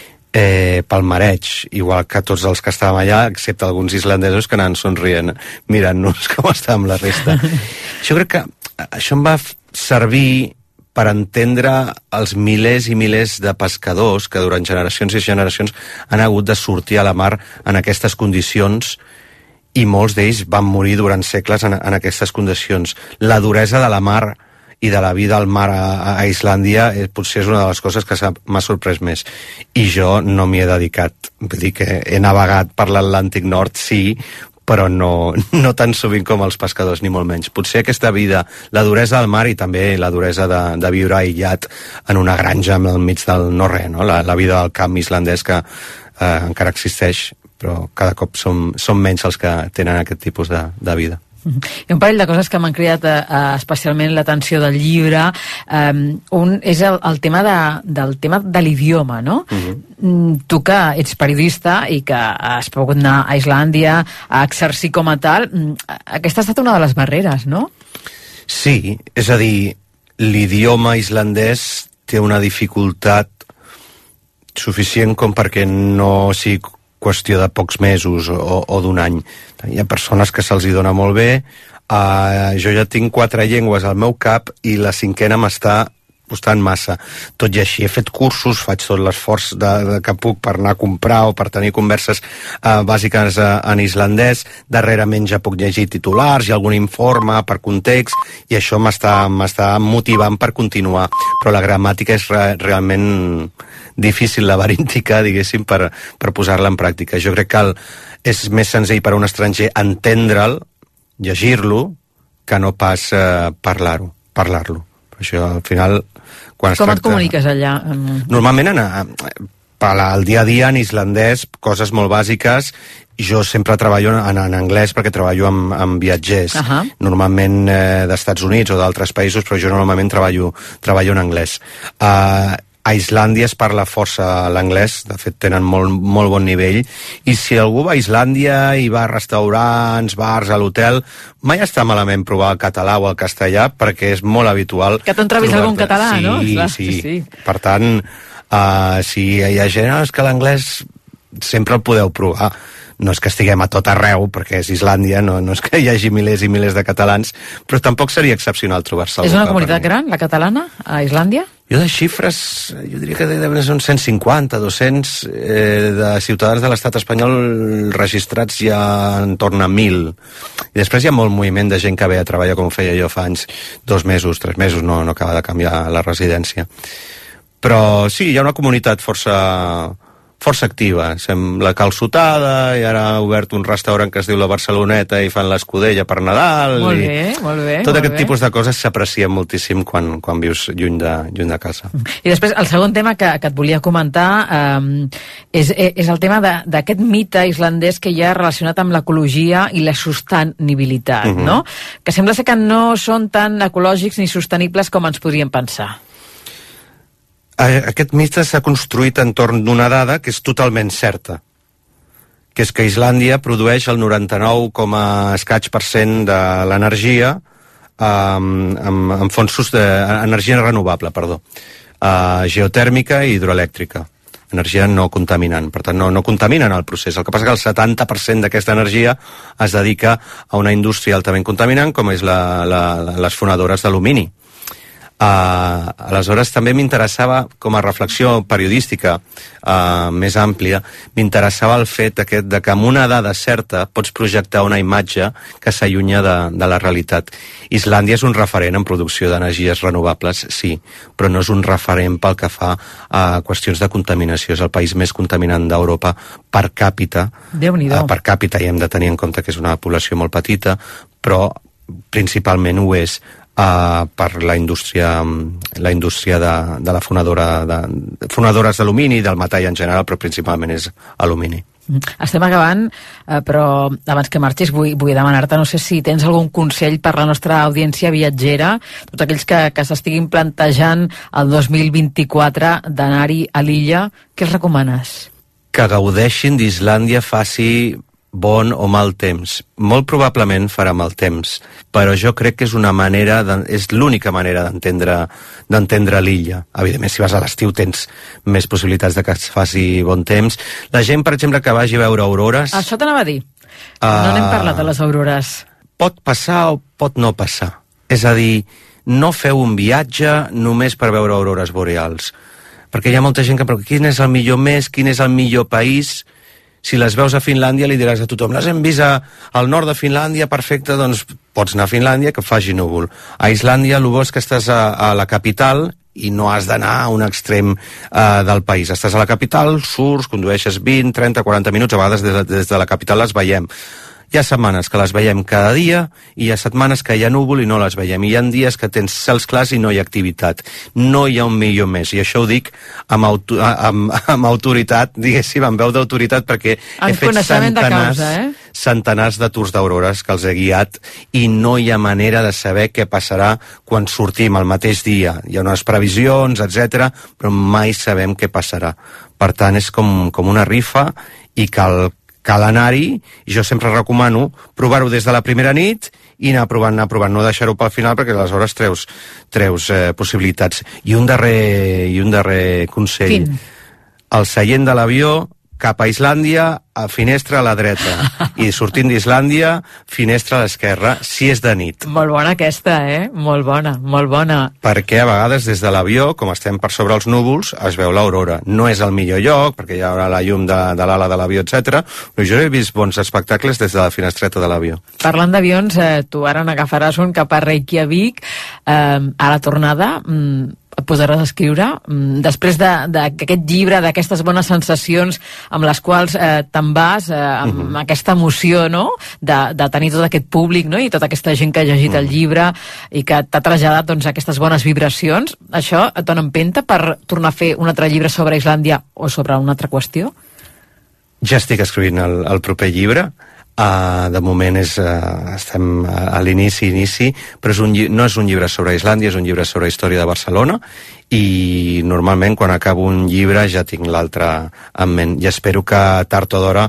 pel mareig, igual que tots els que estàvem allà, excepte alguns islandesos que anaven somrient, mirant-nos com estàvem la resta. Jo crec que això em va servir per entendre els milers i milers de pescadors que durant generacions i generacions han hagut de sortir a la mar en aquestes condicions, i molts d'ells van morir durant segles en aquestes condicions. La duresa de la mar i de la vida al mar a Islàndia potser és una de les coses que m'ha sorprès més. I jo no m'hi he dedicat. Vull dir que he navegat per l'Atlàntic Nord, sí, però no tan sovint com els pescadors, ni molt menys. Potser aquesta vida, la duresa del mar i també la duresa de viure aïllat en una granja al mig del no-res, no? La vida del camp islandès que encara existeix, però cada cop som menys els que tenen aquest tipus de vida. Hi ha un parell de coses que m'han cridat especialment l'atenció del llibre. Un és el tema de l'idioma, no? Tu que ets periodista i que has pogut anar a Islàndia a exercir com a tal, aquesta ha estat una de les barreres, no? Sí, és a dir, l'idioma islandès té una dificultat suficient com perquè no sigui qüestió de pocs mesos o d'un any. Hi ha persones que se'ls hi dona molt bé. Jo ja tinc 4 llengües al meu cap i la 5a m'està costant massa. Tot i així he fet cursos, faig tot l'esforç que puc per anar a comprar o per tenir converses bàsiques en islandès. Darrerament ja puc llegir titulars i algun informe per context i això m'està motivant per continuar. Però la gramàtica és realment difícil, laberíntica, diguéssim, per posar-la en pràctica. Jo crec que és més senzill per a un estranger entendre'l, llegir-lo, que no pas parlar-lo. Això, al final, quan Com et comuniques allà? Normalment, al dia a dia, en islandès, coses molt bàsiques. Jo sempre treballo en anglès perquè treballo amb viatgers, normalment d'Estats Units o d'altres països, però jo normalment treballo en anglès. A Islàndia es parla força l'anglès, de fet tenen molt bon nivell, i si algú va a Islàndia i va a restaurants, bars, a l'hotel, mai està malament provar el català o el castellà, perquè és molt habitual. Que t'en trobis algun català, sí, no? Sí. Per tant, si hi ha gent, és que l'anglès sempre el podeu provar. No és que estiguem a tot arreu, perquè és Islàndia, no és que hi hagi milers i milers de catalans, però tampoc seria excepcional trobar-se algú. És una comunitat gran, la catalana, a Islàndia? Jo de xifres, jo diria que deuen ser uns 150, 200 de ciutadans de l'estat espanyol registrats ja en torn a 1.000. I després hi ha molt moviment de gent que ve a treballar com feia jo fa anys, 2 mesos, 3 mesos, no acaba de canviar la residència. Però sí, hi ha una comunitat força activa. La Calçotada, i ara ha obert un restaurant que es diu La Barceloneta i fan l'escudella per Nadal. Molt bé. Tot aquest tipus de coses s'aprecia moltíssim quan vius lluny de casa. I després, el segon tema que et volia comentar és el tema d'aquest mite islandès que hi ha relacionat amb l'ecologia i la sostenibilitat, no? Que sembla ser que no són tan ecològics ni sostenibles com ens podríem pensar. Aquest mite s'ha construït entorn d'una dada que és totalment certa, que és que Islàndia produeix el 99,escaig% de l'energia amb fonts d'energia renovable, geotèrmica i hidroelèctrica, energia no contaminant. Per tant, no contaminen el procés. El que passa que el 70% d'aquesta energia es dedica a una indústria altament contaminant, com és les fonedores d'alumini. Aleshores també m'interessava, com a reflexió periodística més àmplia, m'interessava el fet aquest de que amb una dada certa pots projectar una imatge que s'allunya de la realitat. Islàndia és un referent en producció d'energies renovables, sí, però no és un referent pel que fa a qüestions de contaminació. És el país més contaminant d'Europa per càpita. Déu-n'hi-do. Per càpita, i hem de tenir en compte que és una població molt petita, però principalment ho és per la indústria de la fonedores d'alumini, del metall en general, però principalment és alumini. Estem acabant, però abans que marxis vull demanar-te, no sé si tens algun consell per la nostra audiència viatgera, tots aquells que s'estiguin plantejant el 2024 d'anar-hi a l'illa, què els recomanes? Que gaudeixin d'Islàndia, faci bon o mal temps. Molt probablement farà mal temps, però jo crec que és l'única manera d'entendre l'illa. Evidentment, si vas a l'estiu tens més possibilitats de que es faci bon temps. La gent, per exemple, que vagi a veure aurores... Això t'anava a dir. No n'hem parlat de les aurores. Pot passar o pot no passar. És a dir, no feu un viatge només per veure aurores boreals. Perquè hi ha molta gent que... Però quin és el millor mes? Quin és el millor país? Si les veus a Finlàndia li diràs a tothom, les hem vist al nord de Finlàndia, perfecte, doncs pots anar a Finlàndia que faci núvol. A Islàndia el bo és que estàs a la capital i no has d'anar a un extrem del país. Estàs a la capital, surts, condueixes 20, 30, 40 minuts, a vegades des de la capital les veiem. Hi ha setmanes que les veiem cada dia i hi ha setmanes que hi ha núvol i no les veiem. I hi ha dies que tens cels clars i no hi ha activitat. No hi ha un millor mes. I això ho dic amb autoritat, diguéssim, amb veu d'autoritat, perquè he fet centenars de tours d'aurores que els he guiat i no hi ha manera de saber què passarà quan sortim el mateix dia. Hi ha unes previsions, etc, però mai sabem què passarà. Per tant, és com una rifa i cal anar-hi. Jo sempre recomano provar-ho des de la primera nit i anar provant, no deixar-ho pel final, perquè aleshores treus possibilitats. I un darrer consell. Quin? El seient de l'avió cap a Islàndia, a finestra a la dreta, i sortint d'Islàndia, finestra a l'esquerra, si és de nit. Molt bona aquesta, Molt bona, molt bona. Perquè a vegades des de l'avió, com estem per sobre els núvols, es veu l'aurora. No és el millor lloc, perquè hi haurà la llum de l'ala de l'avió, etc. Però jo he vist bons espectacles des de la finestreta de l'avió. Parlant d'avions, tu ara n'agafaràs un cap a Reykjavik, a la tornada, et posaràs a escriure després d'aquest llibre, d'aquestes bones sensacions amb les quals te'n vas, amb aquesta emoció, no?, de tenir tot aquest públic, no?, i tota aquesta gent que ha llegit el llibre i que t'ha traslladat, doncs, aquestes bones vibracions. Això et dona empenta per tornar a fer un altre llibre sobre Islàndia o sobre una altra qüestió? Ja estic escrivint el proper llibre. De moment estem a l'inici, però no és un llibre sobre Islàndia, és un llibre sobre història de Barcelona, i normalment quan acabo un llibre ja tinc l'altre en ment, i espero que tard o d'hora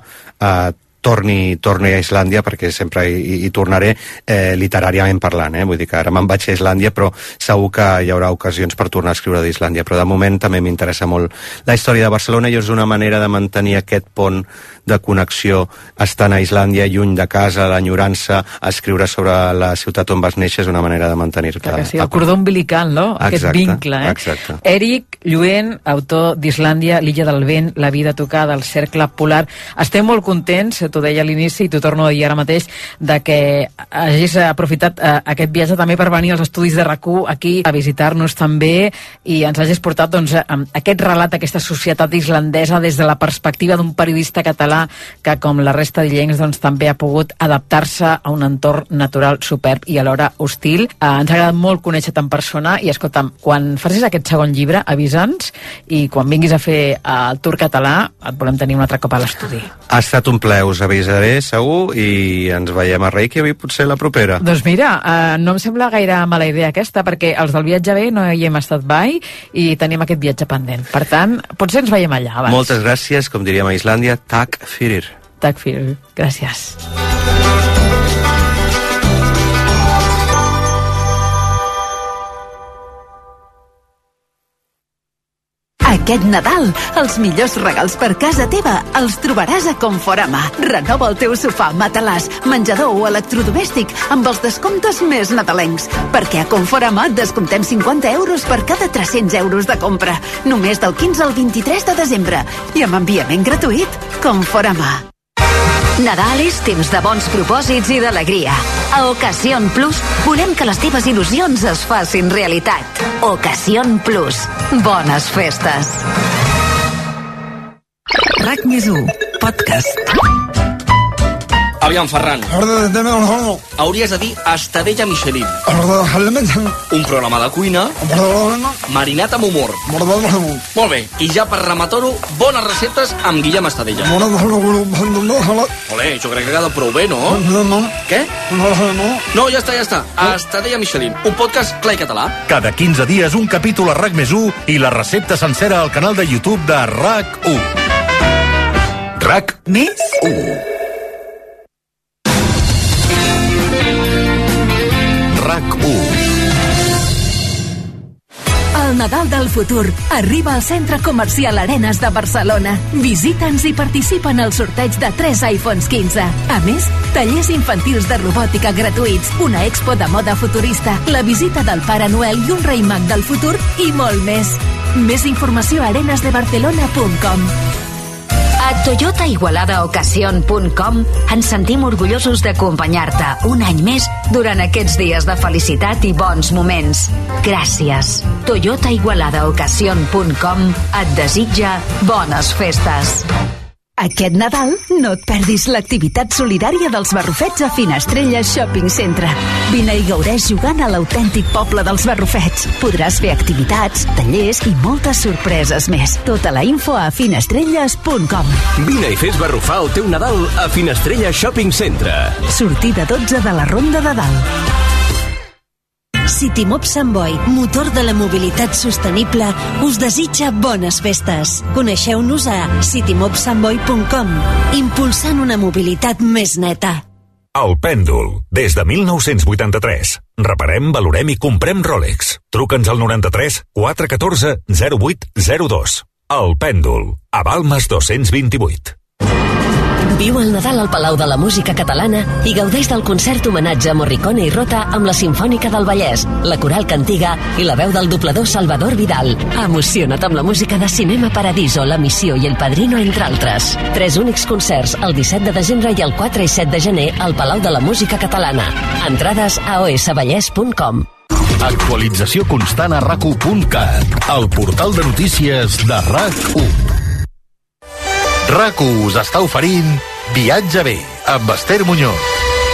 torni a Islàndia, perquè sempre hi tornaré literàriament parlant, vull dir que ara me'n vaig a Islàndia, però segur que hi haurà ocasions per tornar a escriure d'Islàndia, però de moment també m'interessa molt la història de Barcelona, i és una manera de mantenir aquest pont de connexió, estant a Islàndia, lluny de casa, l'enyorança, escriure sobre la ciutat on vas néixer és una manera de mantenir-te. Sí, el cordó umbilical, no? Aquest vincle. Exacte. Èric Lluent, autor d'Islàndia, l'illa del vent, la vida tocada, el cercle polar. Estem molt contents, t'ho deia a l'inici i t'ho torno a dir ara mateix, de que hagis aprofitat aquest viatge també per venir als estudis de RAC1 aquí a visitar-nos també, i ens hagis portat, doncs, aquest relat d'aquesta societat islandesa des de la perspectiva d'un periodista català que, com la resta d'illencs, doncs, també ha pogut adaptar-se a un entorn natural superb i alhora hostil. Ens ha agradat molt conèixer-te en persona, i escolta'm, quan facis aquest segon llibre, avisa'ns, i quan vinguis a fer el tour català et volem tenir un altre cop a l'estudi. Ha estat un plaer, us avisaré segur, i ens veiem a Reykjavik potser la propera. Doncs mira, no em sembla gaire mala idea aquesta, perquè els del viatge bé no hi hem estat mai i tenim aquest viatge pendent. Per tant, potser ens veiem allà abans. Moltes gràcies, com diríem a Islàndia, takk fyrir. Takk fyrir, gràcies. Aquest Nadal, els millors regals per casa teva els trobaràs a Conforama. Renova el teu sofà, matalàs, menjador o electrodomèstic amb els descomptes més nadalencs. Perquè a Conforama et descomptem 50 euros per cada 300 euros de compra. Només del 15 al 23 de desembre. I amb enviament gratuït. Conforama. Nadal és temps de bons propòsits i d'alegria. A Ocasión Plus volem que les teves il·lusions es facin realitat. Ocasión Plus. Bones festes. RAC+1 Podcast. Aviam, Ferran. Hauries de dir Estadella Michelin. Un programa de cuina marinat amb humor. Molt bé, i ja per rematar-ho, bones receptes amb Guillem Estadella. Olé, jo crec que ha quedat prou bé, no? Què? No, ja està. Estadella Michelin, un podcast clar i català. Cada 15 dies un capítol a RAC+1 i la recepta sencera al canal de YouTube de RAC1. RAC+1. RAC1. El Nadal del futur arriba al Centre Comercial Arenas de Barcelona. Visita'ns i participa en el sorteig de 3 iPhones 15. A més, tallers infantils de robòtica gratuïts, una expo de moda futurista, la visita del Pare Noel i un rei mag del futur i molt més. Més informació a arenasdebarcelona.com. A Toyota Igualada Ocasión.com ens sentim orgullosos d'acompanyar-te un any més durant aquests dies de felicitat i bons moments. Gràcies. Toyota Igualada Ocasión.com et desitja bones festes. Aquest Nadal no et perdis l'activitat solidària dels Barrufets a Finestrelles Shopping Centre. Vine i gaudeix jugant a l'autèntic poble dels Barrufets. Podràs fer activitats, tallers i moltes sorpreses més. Tota la info a finestrelles.com. Vine i fes barrufar el teu Nadal a Finestrelles Shopping Centre. Sortida 12 de la Ronda de Dalt. Citimob Sant Boi, motor de la mobilitat sostenible, us desitja bones festes. Coneixeu-nos a citimobsantboi.com, impulsant una mobilitat més neta. El Pèndol, des de 1983. Reparem, valorem i comprem Rolex. Truca'ns al 93 414 0802. El Pèndol, a Balmes 228. Viu el Nadal al Palau de la Música Catalana i gaudeix del concert homenatge a Morricone i Rota amb la Simfònica del Vallès, la Coral Cantiga i la veu del doblador Salvador Vidal. Emociona't amb la música de Cinema Paradiso, La Missió i El Padrino, entre altres. 3 únics concerts, el 17 de desembre i el 4 i 7 de gener al Palau de la Música Catalana. Entrades a osvallès.com. Actualització constant a RAC1.cat, el portal de notícies de RAC1. RAC1 us està oferint Viatge bé, amb Esther Muñoz.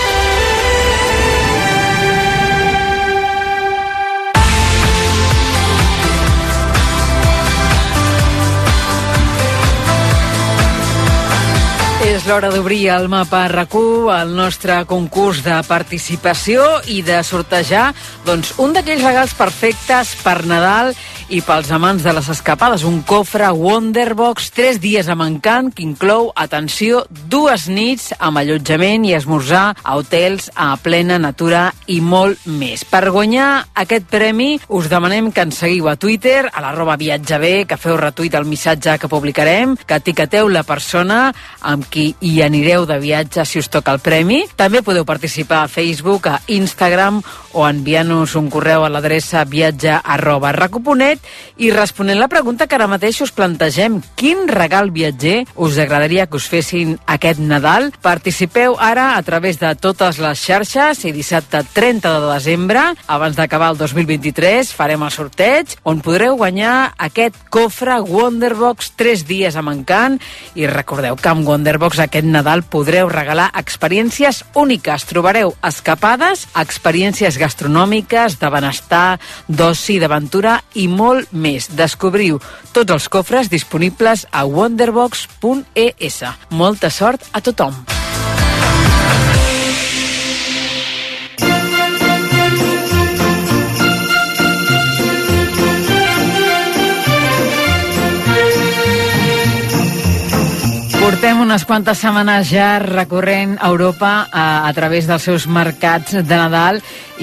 És l'hora d'obrir el mapa RAC1, el nostre concurs de participació i de sortejar un d'aquells regals perfectes per Nadal i pels amants de les escapades, un cofre Wonderbox 3 dies amb encant que inclou, atenció, 2 nits amb allotjament i esmorzar a hotels a plena natura i molt més. Per guanyar aquest premi us demanem que ens seguiu a Twitter, a @viatgeb, que feu retuit el missatge que publicarem, que etiqueteu la persona amb qui hi anireu de viatge si us toca el premi. També podeu participar a Facebook, a Instagram o enviant-nos un correu a l'adreça viatge@rac1.net i responent la pregunta que ara mateix us plantegem: quin regal viatger us agradaria que us fessin aquest Nadal? Participeu ara a través de totes les xarxes i dissabte 30 de desembre, abans d'acabar el 2023, farem el sorteig on podreu guanyar aquest cofre Wonderbox 3 dies amb encant. I recordeu que amb Wonderbox aquest Nadal podreu regalar experiències úniques. Trobareu escapades, experiències gastronòmiques, de benestar, d'oci, d'aventura i molt més. Descobriu tots els cofres disponibles a wonderbox.es. Molta sort a tothom! Portem unes quantes setmanes ja recorrent Europa a través dels seus mercats de Nadal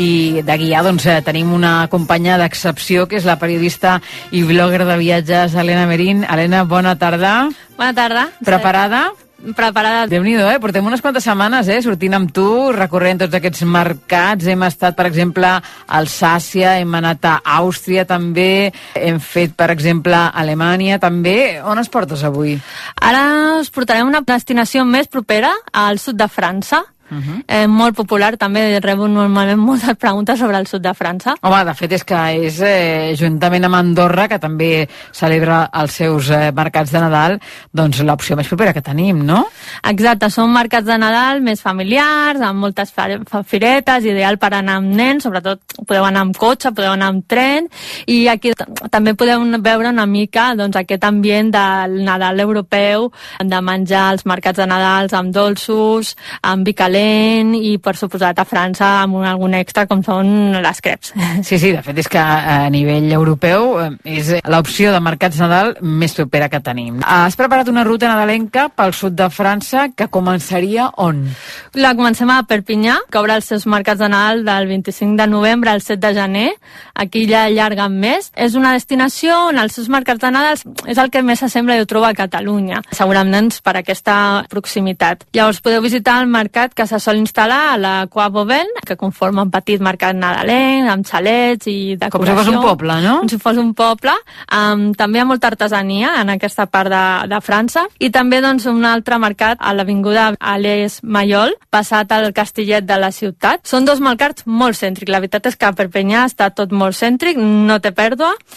i de guiar tenim una companya d'excepció que és la periodista i blogger de viatges Helena Merín. Helena, bona tarda. Bona tarda. Preparada? Preparada. Déu-n'hi-do, portem unes quantes setmanes sortint amb tu, recorrent tots aquests mercats. Hem estat, per exemple, a Alsàcia, hem anat a Àustria també, hem fet, per exemple, a Alemanya també. On es portes avui? Ara us portarem una destinació més propera al sud de França. Molt popular, també rebo normalment moltes preguntes sobre el sud de França. Home, de fet és que és juntament amb Andorra, que també celebra els seus mercats de Nadal, doncs l'opció més propera que tenim, no? Exacte, són mercats de Nadal més familiars, amb moltes firetes, ideal per anar amb nens, sobretot podeu anar amb cotxe, podeu anar amb tren, i aquí també podeu veure una mica aquest ambient del Nadal europeu, de menjar els mercats de Nadal amb dolços, amb vi calent, i per suposat a França amb algun extra com són les creps. Sí, de fet és que a nivell europeu és l'opció de mercats de Nadal més propera que tenim. Has preparat una ruta nadalenca pel sud de França que començaria on? La comencem a Perpinyà, que obre els seus mercats de Nadal del 25 de novembre al 7 de gener. Aquí ja allarguen més. És una destinació on els seus mercats de Nadal és el que més s'assembla, jo trobo, a Catalunya, segurament per aquesta proximitat. Llavors podeu visitar el mercat que se sol instal·lar a la Croix Vauban, que conforma un petit mercat nadalenc, amb xalets i decoració. Com si fos un poble, no? Com si fos un poble. També hi ha molta artesania en aquesta part de França. I també un altre mercat a l'avinguda Alès Mayol, passat al Castillet de la ciutat. Són 2 mercats molt cèntrics. La veritat és que a Perpinyà està tot molt cèntric, no té pèrdua.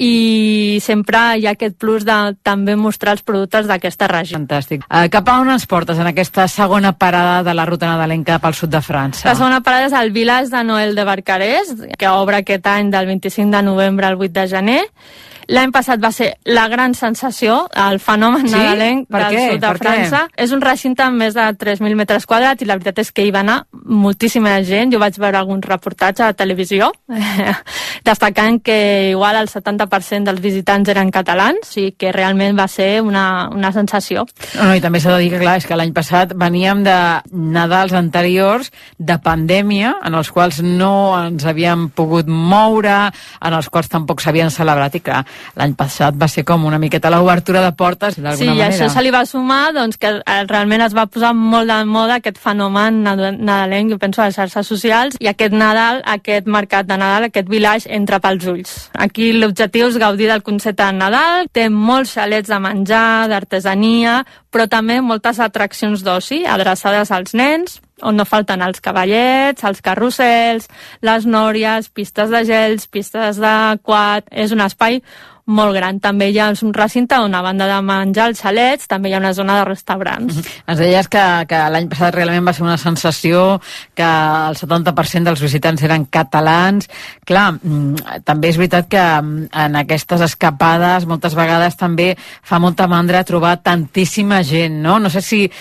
i sempre hi ha aquest plus de també mostrar els productes d'aquesta regió. Fantàstic. Cap a on ens portes en aquesta segona parada de la ruta nadalenca pel sud de França? La segona parada és el Village de Noël de Barcarès, que obre aquest any del 25 de novembre al 8 de gener. L'any passat va ser la gran sensació, el fenomen nadalenc del sud de França. És un recinte amb més de 3.000 metres quadrats i la veritat és que hi va anar moltíssima gent. Jo vaig veure algun reportatge a televisió destacant que igual el 70% dels visitants eren catalans i que realment va ser una sensació. No, i també s'ha de dir que, clar, és que l'any passat veníem de Nadals anteriors de pandèmia, en els quals no ens havíem pogut moure, en els quals tampoc s'havien celebrat, i clar, l'any passat va ser com una miqueta l'obertura de portes d'alguna manera. Sí, i això se li va sumar doncs, que realment es va posar molt de moda aquest fenomen nadalenc, jo penso, a les xarxes socials, i aquest Nadal, aquest mercat de Nadal, aquest village, entra pels ulls. Aquí l'objectiu és gaudir del concepte de Nadal, té molts xalets de menjar, d'artesania, però també moltes atraccions d'oci adreçades als nens, on no falten els cavallets, els carrusels, les nòries, pistes de gels, pistes de quad. És un espai molt gran. També hi ha un recinte on, a banda de menjar els xalets, també hi ha una zona de restaurants. Ens deies que l'any passat realment va ser una sensació, que el 70% dels visitants eren catalans. Clar, també és veritat que en aquestes escapades moltes vegades també fa molta mandra trobar tantíssima gent, no? No sé si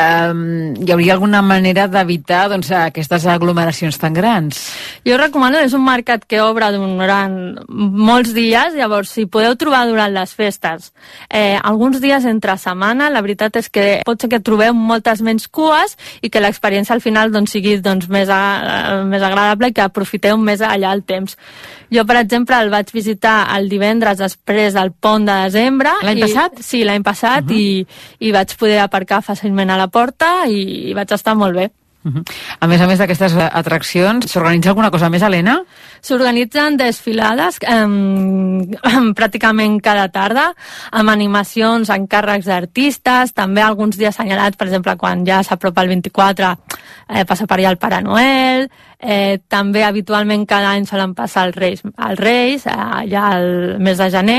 hi hauria alguna manera d'evitar doncs, aquestes aglomeracions tan grans. Jo recomano, és un mercat que obre durant molts dies, llavors si podeu trobar durant les festes alguns dies entre setmana, la veritat és que pot ser que trobeu moltes menys cues i que l'experiència al final doncs, sigui doncs, més agradable i que aprofiteu més allà el temps. Jo, per exemple, el vaig visitar el divendres després del pont de desembre. L'any passat? Sí, l'any passat, i vaig poder aparcar fàcilment a la porta i vaig estar molt bé. A més d'aquestes atraccions, s'organitza alguna cosa més, Helena? S'organitzen desfilades pràcticament cada tarda, amb animacions, encàrrecs d'artistes, també alguns dies assenyalats, per exemple, quan ja s'apropa el 24, passa per allà el Pare Noel, també habitualment cada any solen passar els Reis, ja al mes de gener,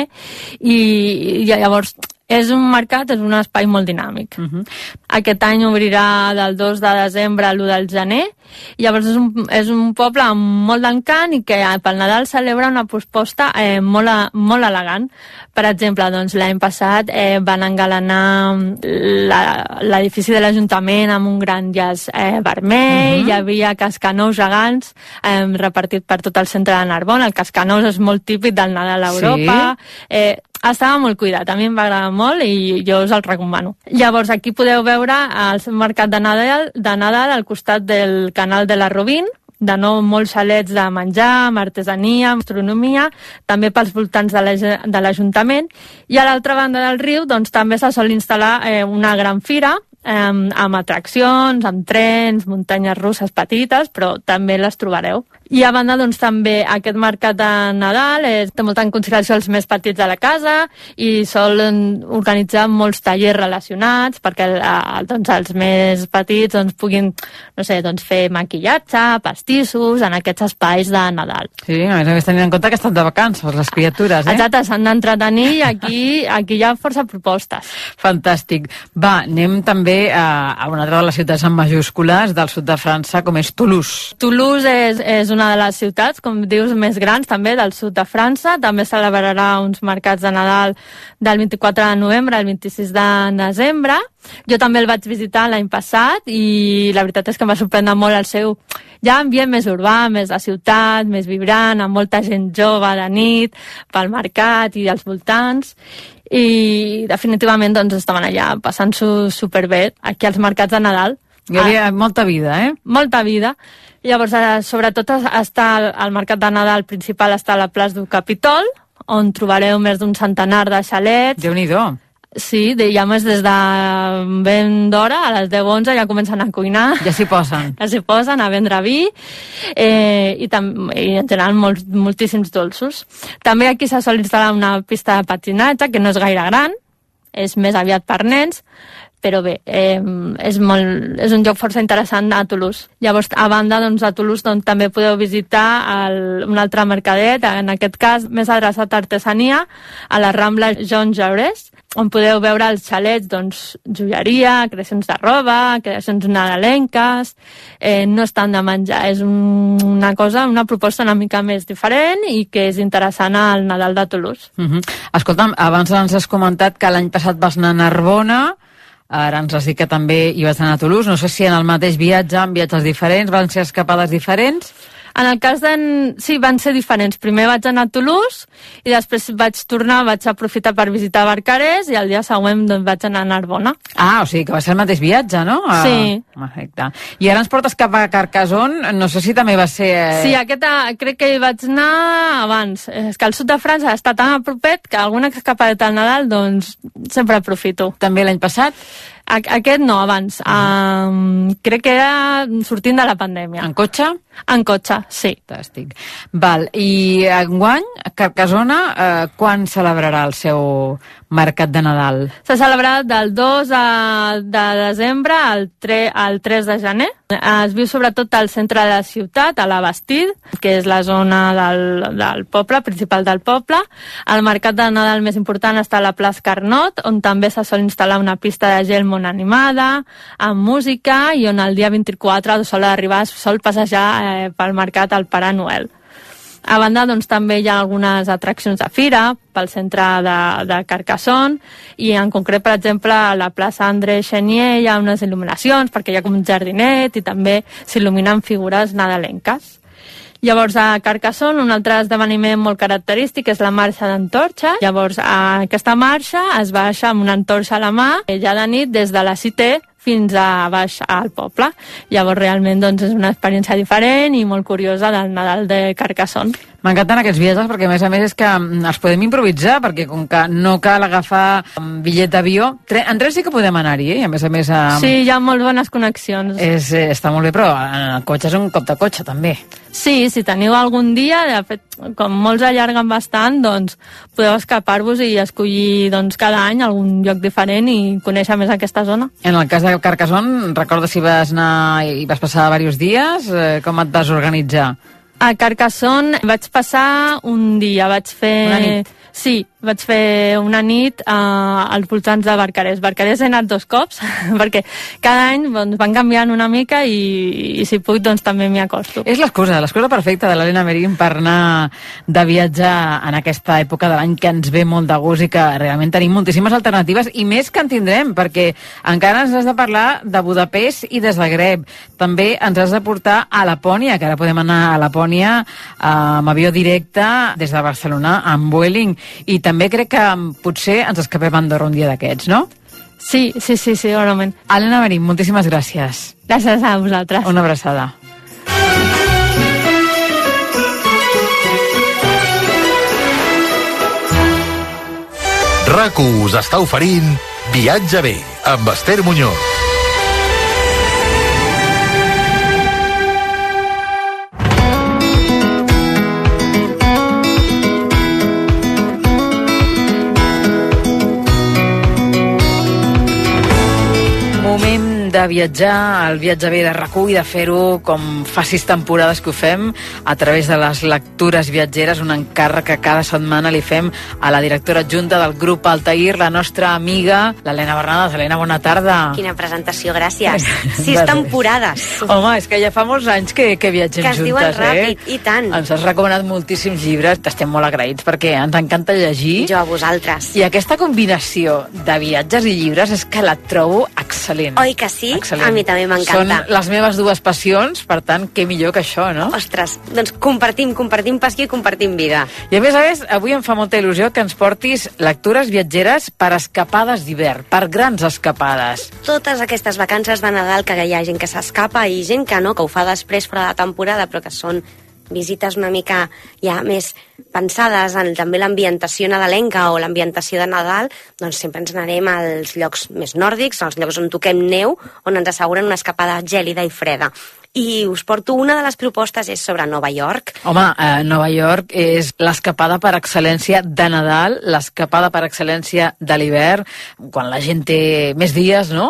i llavors és un mercat, és un espai molt dinàmic. Aquest any obrirà del 2 de desembre a l'1 del gener, i llavors és un poble amb molt d'encant i que pel Nadal celebra una proposta molt elegant. Per exemple, doncs, l'any passat van engalanar l'edifici de l'Ajuntament amb un gran llaç vermell, hi havia cascanous gegants repartit per tot el centre de Narbona. El cascanous és molt típic del Nadal a Europa. Estava molt cuidat, a mi em va agradar molt i jo us el recomano. Llavors, aquí podeu veure el mercat de Nadal al costat del canal de la Robin, de nou molts xalets de menjar, amb artesania, amb gastronomia, també pels voltants de l'Ajuntament, i a l'altra banda del riu doncs, també se sol instal·lar una gran fira amb atraccions, amb trens, muntanyes russes petites, però també les trobareu. I a banda, doncs, també aquest mercat de Nadal té molta en consideració els més petits de la casa i solen organitzar molts tallers relacionats perquè doncs, els més petits doncs, puguin fer maquillatge, pastissos en aquests espais de Nadal. Sí, a més tenint en compte que estan de vacances les criatures, Exacte, s'han d'entretenir i aquí hi ha força propostes. Fantàstic. Va, anem també a una altra de les ciutats en majúscules del sud de França, com és Toulouse. Toulouse és una de les ciutats, com dius, més grans també del sud de França. També celebrarà uns mercats de Nadal del 24 de novembre al 26 de desembre. Jo també el vaig visitar l'any passat i la veritat és que em va sorprendre molt el seu ambient més urbà, més de ciutat, més vibrant, amb molta gent jove de nit, pel mercat i als voltants. I definitivament doncs, estaven allà passant-s'ho superbé aquí als mercats de Nadal. Hi havia molta vida, Molta vida. Llavors, sobretot està al mercat de Nadal principal, està a la plaça du Capitol, on trobareu més d'un centenar de xalets. Déu-n'hi-do. Sí, ja més des de ben d'hora, a les 10-11 ja comencen a cuinar. Ja s'hi posen. Ja s'hi posen a vendre vi i en general moltíssims dolços. També aquí se sol instal·lar una pista de patinatge que no és gaire gran, és més aviat per nens, però bé, és un lloc força interessant a Toulouse. Llavors, a banda, doncs, a Toulouse també podeu visitar un altre mercadet, en aquest cas més adreçat a artesania, a la Rambla Jean Jaurès, on podeu veure els xalets, doncs, joieria, creacions de roba, creacions nadalenques, no és tant de menjar, és una proposta una mica més diferent i que és interessant al Nadal de Toulouse. Escolta'm, abans ens has comentat que l'any passat vas anar a Narbona, ara ens has dit que també hi vas anar a Toulouse, no sé si en el mateix viatge, en viatges diferents, van ser escapades diferents? En el cas sí, van ser diferents. Primer vaig anar a Toulouse i després vaig aprofitar per visitar Barcarès i el dia següent doncs, vaig anar a Narbona. Ah, o sigui que va ser el mateix viatge, no? Sí. Perfecte. I ara ens portes cap a Carcassonne, no sé si també va ser... Sí, crec que hi vaig anar abans. És que al sud de França està tan a propet que alguna escapadeta al Nadal doncs sempre aprofito. També l'any passat? Aquest no, abans. Crec que era sortint de la pandèmia. En cotxe? En cotxe, sí. Fantàstic. Val, i enguany, Carcassonne, quan celebrarà el seu mercat de Nadal? S'ha celebrat del 2 de desembre al 3 de gener. Es viu sobretot al centre de la ciutat, a la Bastide, que és la zona del poble, principal del poble. El mercat de Nadal més important està a la plaça Carnot, on també se sol instal·lar una pista de gel molt animada, amb música, i on el dia 24 sol passejar pel mercat al Pare Noel. A banda, doncs, també hi ha algunes atraccions de fira pel centre de Carcassonne i en concret, per exemple, a la plaça André Chenier hi ha unes il·luminacions perquè hi ha com un jardinet i també s'il·luminen figures nadalenques. Llavors, a Carcassonne, un altre esdeveniment molt característic és la marxa d'antorxa. Llavors, aquesta marxa es baixa amb una antorxa a la mà, ja de nit, des de la Cité fins a baix al poble. Llavors, realment, doncs, és una experiència diferent i molt curiosa del Nadal de Carcassonne. M'encanten aquests viatges perquè, a més, és que els podem improvisar, perquè com que no cal agafar un bitllet d'avió, en tren sí que podem anar-hi, i a més... Sí, hi ha molt bones connexions. Està molt bé, però el cotxe és un cop de cotxe, també. Sí, si teniu algun dia, de fet, com molts allarguen bastant, doncs podeu escapar-vos i escollir doncs, cada any algun lloc diferent i conèixer més aquesta zona. En el cas de Carcassonne, recorda si vas anar i vas passar diversos dies, com et vas organitzar? A Carcassonne vaig passar un dia, vaig fer... Una nit? Sí, vaig fer una nit als voltants de Barcarès. Barcarès he anat 2 cops, perquè cada any doncs, van canviant una mica i si puc doncs també m'hi acosto. És l'excusa perfecta de l'Helena Merín per anar de viatge en aquesta època de l'any que ens ve molt de gust i que realment tenim moltíssimes alternatives i més que en tindrem, perquè encara ens has de parlar de Budapest i de Zagreb. També ens has de portar a Lapònia, que ara podem anar a Lapònia amb avió directe des de Barcelona amb Vueling. I també crec que potser ens escapem a Andorra un dia d'aquests, no? Sí, segurament. Helena Merín, moltíssimes gràcies. Gràcies a vosaltres. Una abraçada. RAC1 us està oferint Viatge bé, amb Esther Muñoz. De viatjar, el viatge bé de RAC1 i de fer-ho com fa 6 temporades que ho fem a través de les lectures viatgeres, un encàrrec que cada setmana li fem a la directora adjunta del grup Altair, la nostra amiga, l'Helena Bernades. Helena, bona tarda. Quina presentació, gràcies. 6 temporades. Home, és que ja fa molts anys que viatgem juntes, que es diuen ràpid, i tant. Ens has recomanat moltíssims llibres, t'estem molt agraïts perquè ens encanta llegir. Jo a vosaltres. I aquesta combinació de viatges i llibres és que la trobo excel·lent. Oi que sí? Excel·lent. A mi també m'encanta. Són les meves 2 passions, per tant, què millor que això, no? Ostres, doncs compartim passió i compartim vida. I a més, avui em fa molta il·lusió que ens portis lectures viatgeres per escapades d'hivern, per grans escapades. Totes aquestes vacances de Nadal que hi ha gent que s'escapa i gent que no, que ho fa després fora de la temporada, però que són visites una mica ja més pensades en també l'ambientació nadalenca o l'ambientació de Nadal, doncs sempre ens anarem als llocs més nòrdics, als llocs on toquem neu, on ens asseguren una escapada gèlida i freda. i us porto una de les propostes, és sobre Nova York. Home, Nova York és l'escapada per excel·lència de Nadal, l'escapada per excel·lència de l'hivern, quan la gent té més dies, no?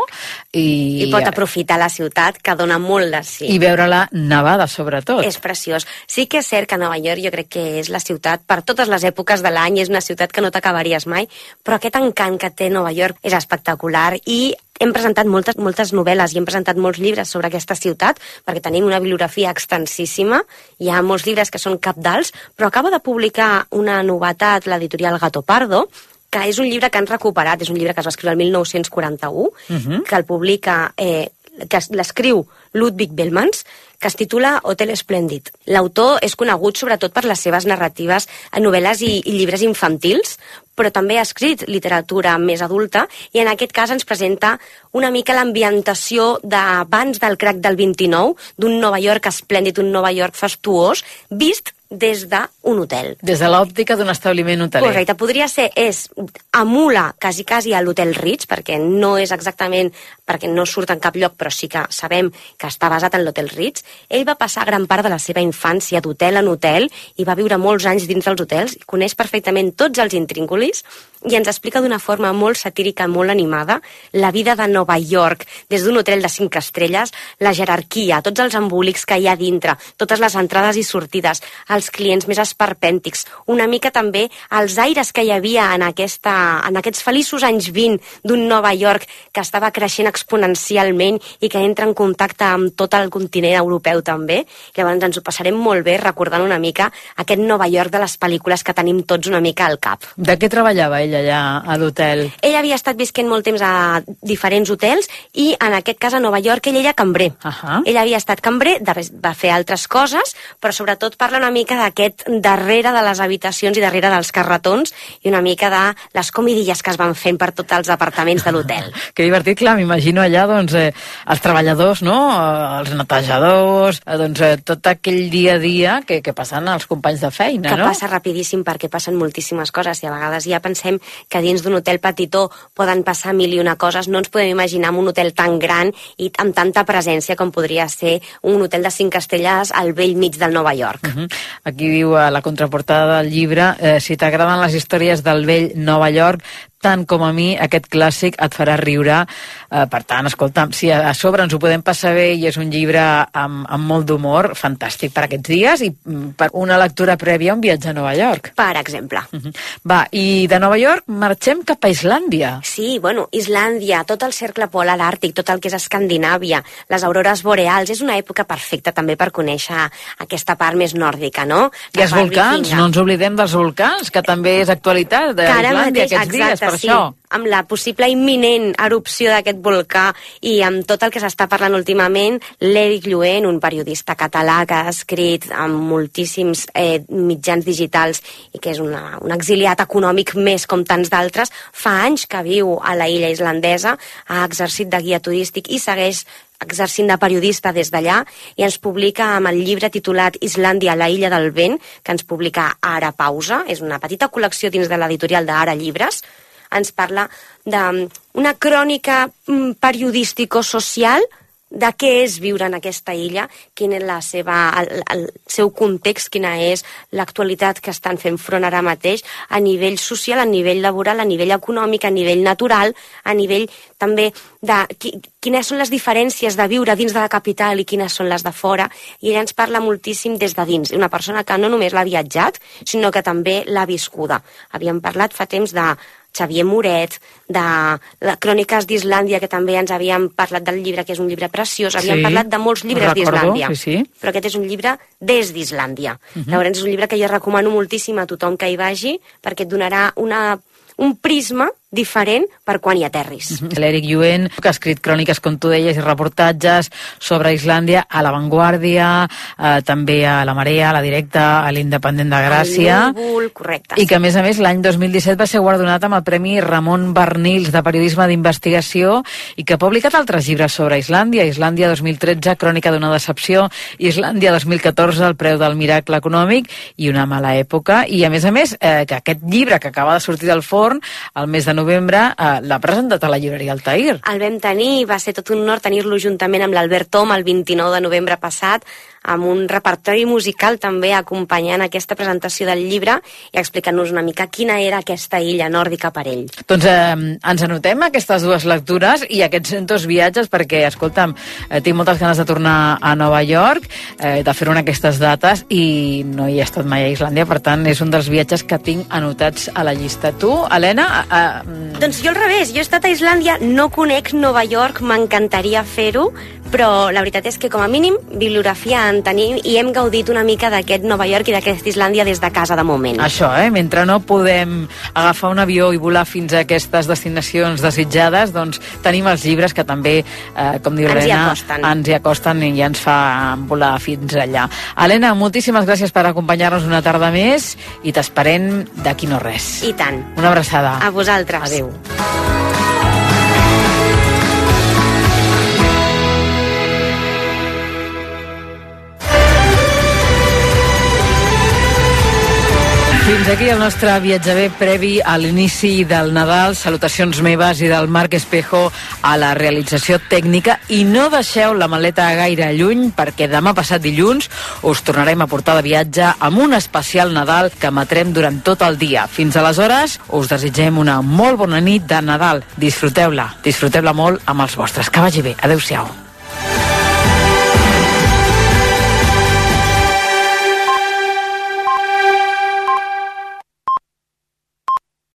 I pot aprofitar la ciutat, que dona molt de sí. I veure-la nevada, sobretot. És preciós. Sí que és cert que Nova York jo crec que és la ciutat, per totes les èpoques de l'any, és una ciutat que no t'acabaries mai, però aquest encant que té Nova York és espectacular i hem presentat moltes novel·les i hem presentat molts llibres sobre aquesta ciutat, perquè tenim una bibliografia extensíssima, hi ha molts llibres que són cabdals, però acaba de publicar una novetat l'editorial Gato Pardo, que és un llibre que han recuperat, és un llibre que es va escriure el 1941, que el publica, que l'escriu Ludwig Bellmans, que es titula Hotel Splendid. L'autor és conegut sobretot per les seves narratives, novel·les i llibres infantils, però també ha escrit literatura més adulta i en aquest cas ens presenta una mica l'ambientació d'abans del crac del 29, d'un Nova York esplèndid, un Nova York fastuós, vist des d'un hotel. Des de l'òptica d'un establiment hoteler. Correcte, podria ser, emula quasi a l'Hotel Ritz, perquè no és exactament, perquè no surt en cap lloc, però sí que sabem que està basat en l'Hotel Ritz. Ell va passar gran part de la seva infància d'hotel en hotel i va viure molts anys dins dels hotels, coneix perfectament tots els intríngulis i ens explica d'una forma molt satírica, molt animada, la vida de Nova York, des d'un hotel de 5 estrelles, la jerarquia, tots els embolics que hi ha dintre, totes les entrades i sortides, els clients més esperpèntics, una mica també els aires que hi havia en aquests feliços anys 20 d'un Nova York que estava creixent exponencialment i que entra en contacte amb tot el continent europeu també. Llavors ens ho passarem molt bé recordant una mica aquest Nova York de les pel·lícules que tenim tots una mica al cap. De què treballava ell allà a l'hotel? Ell havia estat visquent molt temps a diferents hotels i en aquest cas a Nova York ell era cambrer. Ell havia estat cambrer, va fer altres coses, però sobretot parla una mica d'aquest darrere de les habitacions i darrere dels carretons i una mica de les comidilles que es van fent per tots els apartaments de l'hotel. Que divertit, clar, m'imagino allà els treballadors, no? Els netejadors, tot aquell dia a dia que passen els companys de feina, no? Que passa rapidíssim perquè passen moltíssimes coses i a vegades ja pensem que dins d'un hotel petitó poden passar 1000 i una coses, no ens podem imaginar un hotel tan gran i amb tanta presència com podria ser un hotel de 5 estrelles al vell mig del Nova York. Aquí diu a la contraportada del llibre, si t'agraden les històries del vell Nova York, tant com a mi, aquest clàssic et farà riure. Per tant, escolta'm, si a sobre ens ho podem passar bé i és un llibre amb molt d'humor, fantàstic per aquests dies i per una lectura prèvia a un viatge a Nova York. Per exemple. Va, i de Nova York marxem cap a Islàndia. Sí, bueno, Islàndia, tot el cercle polar àrtic, tot el que és Escandinàvia, les aurores boreals, és una època perfecta també per conèixer aquesta part més nòrdica, no? I els volcans, no ens oblidem dels volcans, que també és actualitat d'Islàndia aquests dies, per això. Amb la possible imminent erupció d'aquest volcà i amb tot el que s'està parlant últimament, l'Eric Lluent, un periodista català que ha escrit amb moltíssims mitjans digitals i que és un exiliat econòmic més com tants d'altres, fa anys que viu a la illa islandesa, ha exercit de guia turístic i segueix exercint de periodista des d'allà i ens publica amb el llibre titulat Islàndia, la illa del vent, que ens publica Ara Pausa, és una petita col·lecció dins de l'editorial d'Ara Llibres. Ens parla d'una crònica periodístico-social de què és viure en aquesta illa, quin és el seu context, quina és l'actualitat que estan fent front ara mateix a nivell social, a nivell laboral, a nivell econòmic, a nivell natural, a nivell també de quines són les diferències de viure dins de la capital i quines són les de fora, i ella ens parla moltíssim des de dins, una persona que no només l'ha viatjat, sinó que també l'ha viscuda. Havíem parlat fa temps de Xavier Moret, de Cròniques d'Islàndia, que també ens havíem parlat del llibre, que és un llibre preciós, havíem parlat de molts llibres d'Islàndia, però aquest és un llibre des d'Islàndia. Llavors és un llibre que jo recomano moltíssim a tothom que hi vagi, perquè et donarà un prisma diferent per quan hi aterris. L'Eric Lluent, que ha escrit cròniques, com tu deies, i reportatges sobre Islàndia a La Vanguardia, també a La Marea, a La Directa, a l'Independent de Gràcia. El Núvol, correcte. I que, a més, l'any 2017 va ser guardonat amb el Premi Ramon Barnils de Periodisme d'Investigació i que ha publicat altres llibres sobre Islàndia. Islàndia 2013, Crònica d'una decepció. Islàndia 2014, El preu del miracle econòmic i Una mala època. I, a més, que aquest llibre que acaba de sortir del forn Forn, al mes de novembre, l'ha presentat a la llibreria Altair. El vam tenir, va ser tot un honor tenir-lo juntament amb l'Albert Tom el 29 de novembre passat, amb un repertori musical també acompanyant aquesta presentació del llibre i explicant-nos una mica quina era aquesta illa nòrdica per ell. Doncs ens anotem aquestes dues lectures i aquests 2 viatges perquè, escolta'm, tinc moltes ganes de tornar a Nova York, de fer-ho en aquestes dates i no hi he estat mai a Islàndia, per tant és un dels viatges que tinc anotats a la llista. Tu, Helena? Doncs jo al revés, jo he estat a Islàndia, no conec Nova York, m'encantaria fer-ho, però la veritat és que com a mínim bibliografia en tenim i hem gaudit una mica d'aquest Nova York i d'aquesta Islàndia des de casa de moment. Això, mentre no podem agafar un avió i volar fins a aquestes destinacions desitjades, doncs tenim els llibres que també, com diu l'Helena, ens hi acosten i ja ens fa volar fins allà. Helena, moltíssimes gràcies per acompanyar-nos una tarda més i t'esperem d'aquí no res. I tant. Una abraçada. A vosaltres. Adéu. Fins aquí el nostre viatge bé previ a l'inici del Nadal. Salutacions meves i del Marc Espejo a la realització tècnica. I no deixeu la maleta gaire lluny perquè demà passat dilluns us tornarem a portar de viatge amb un especial Nadal que emetrem durant tot el dia. Fins aleshores us desitgem una molt bona nit de Nadal. Disfruteu-la molt amb els vostres. Que vagi bé. Adéu-siau.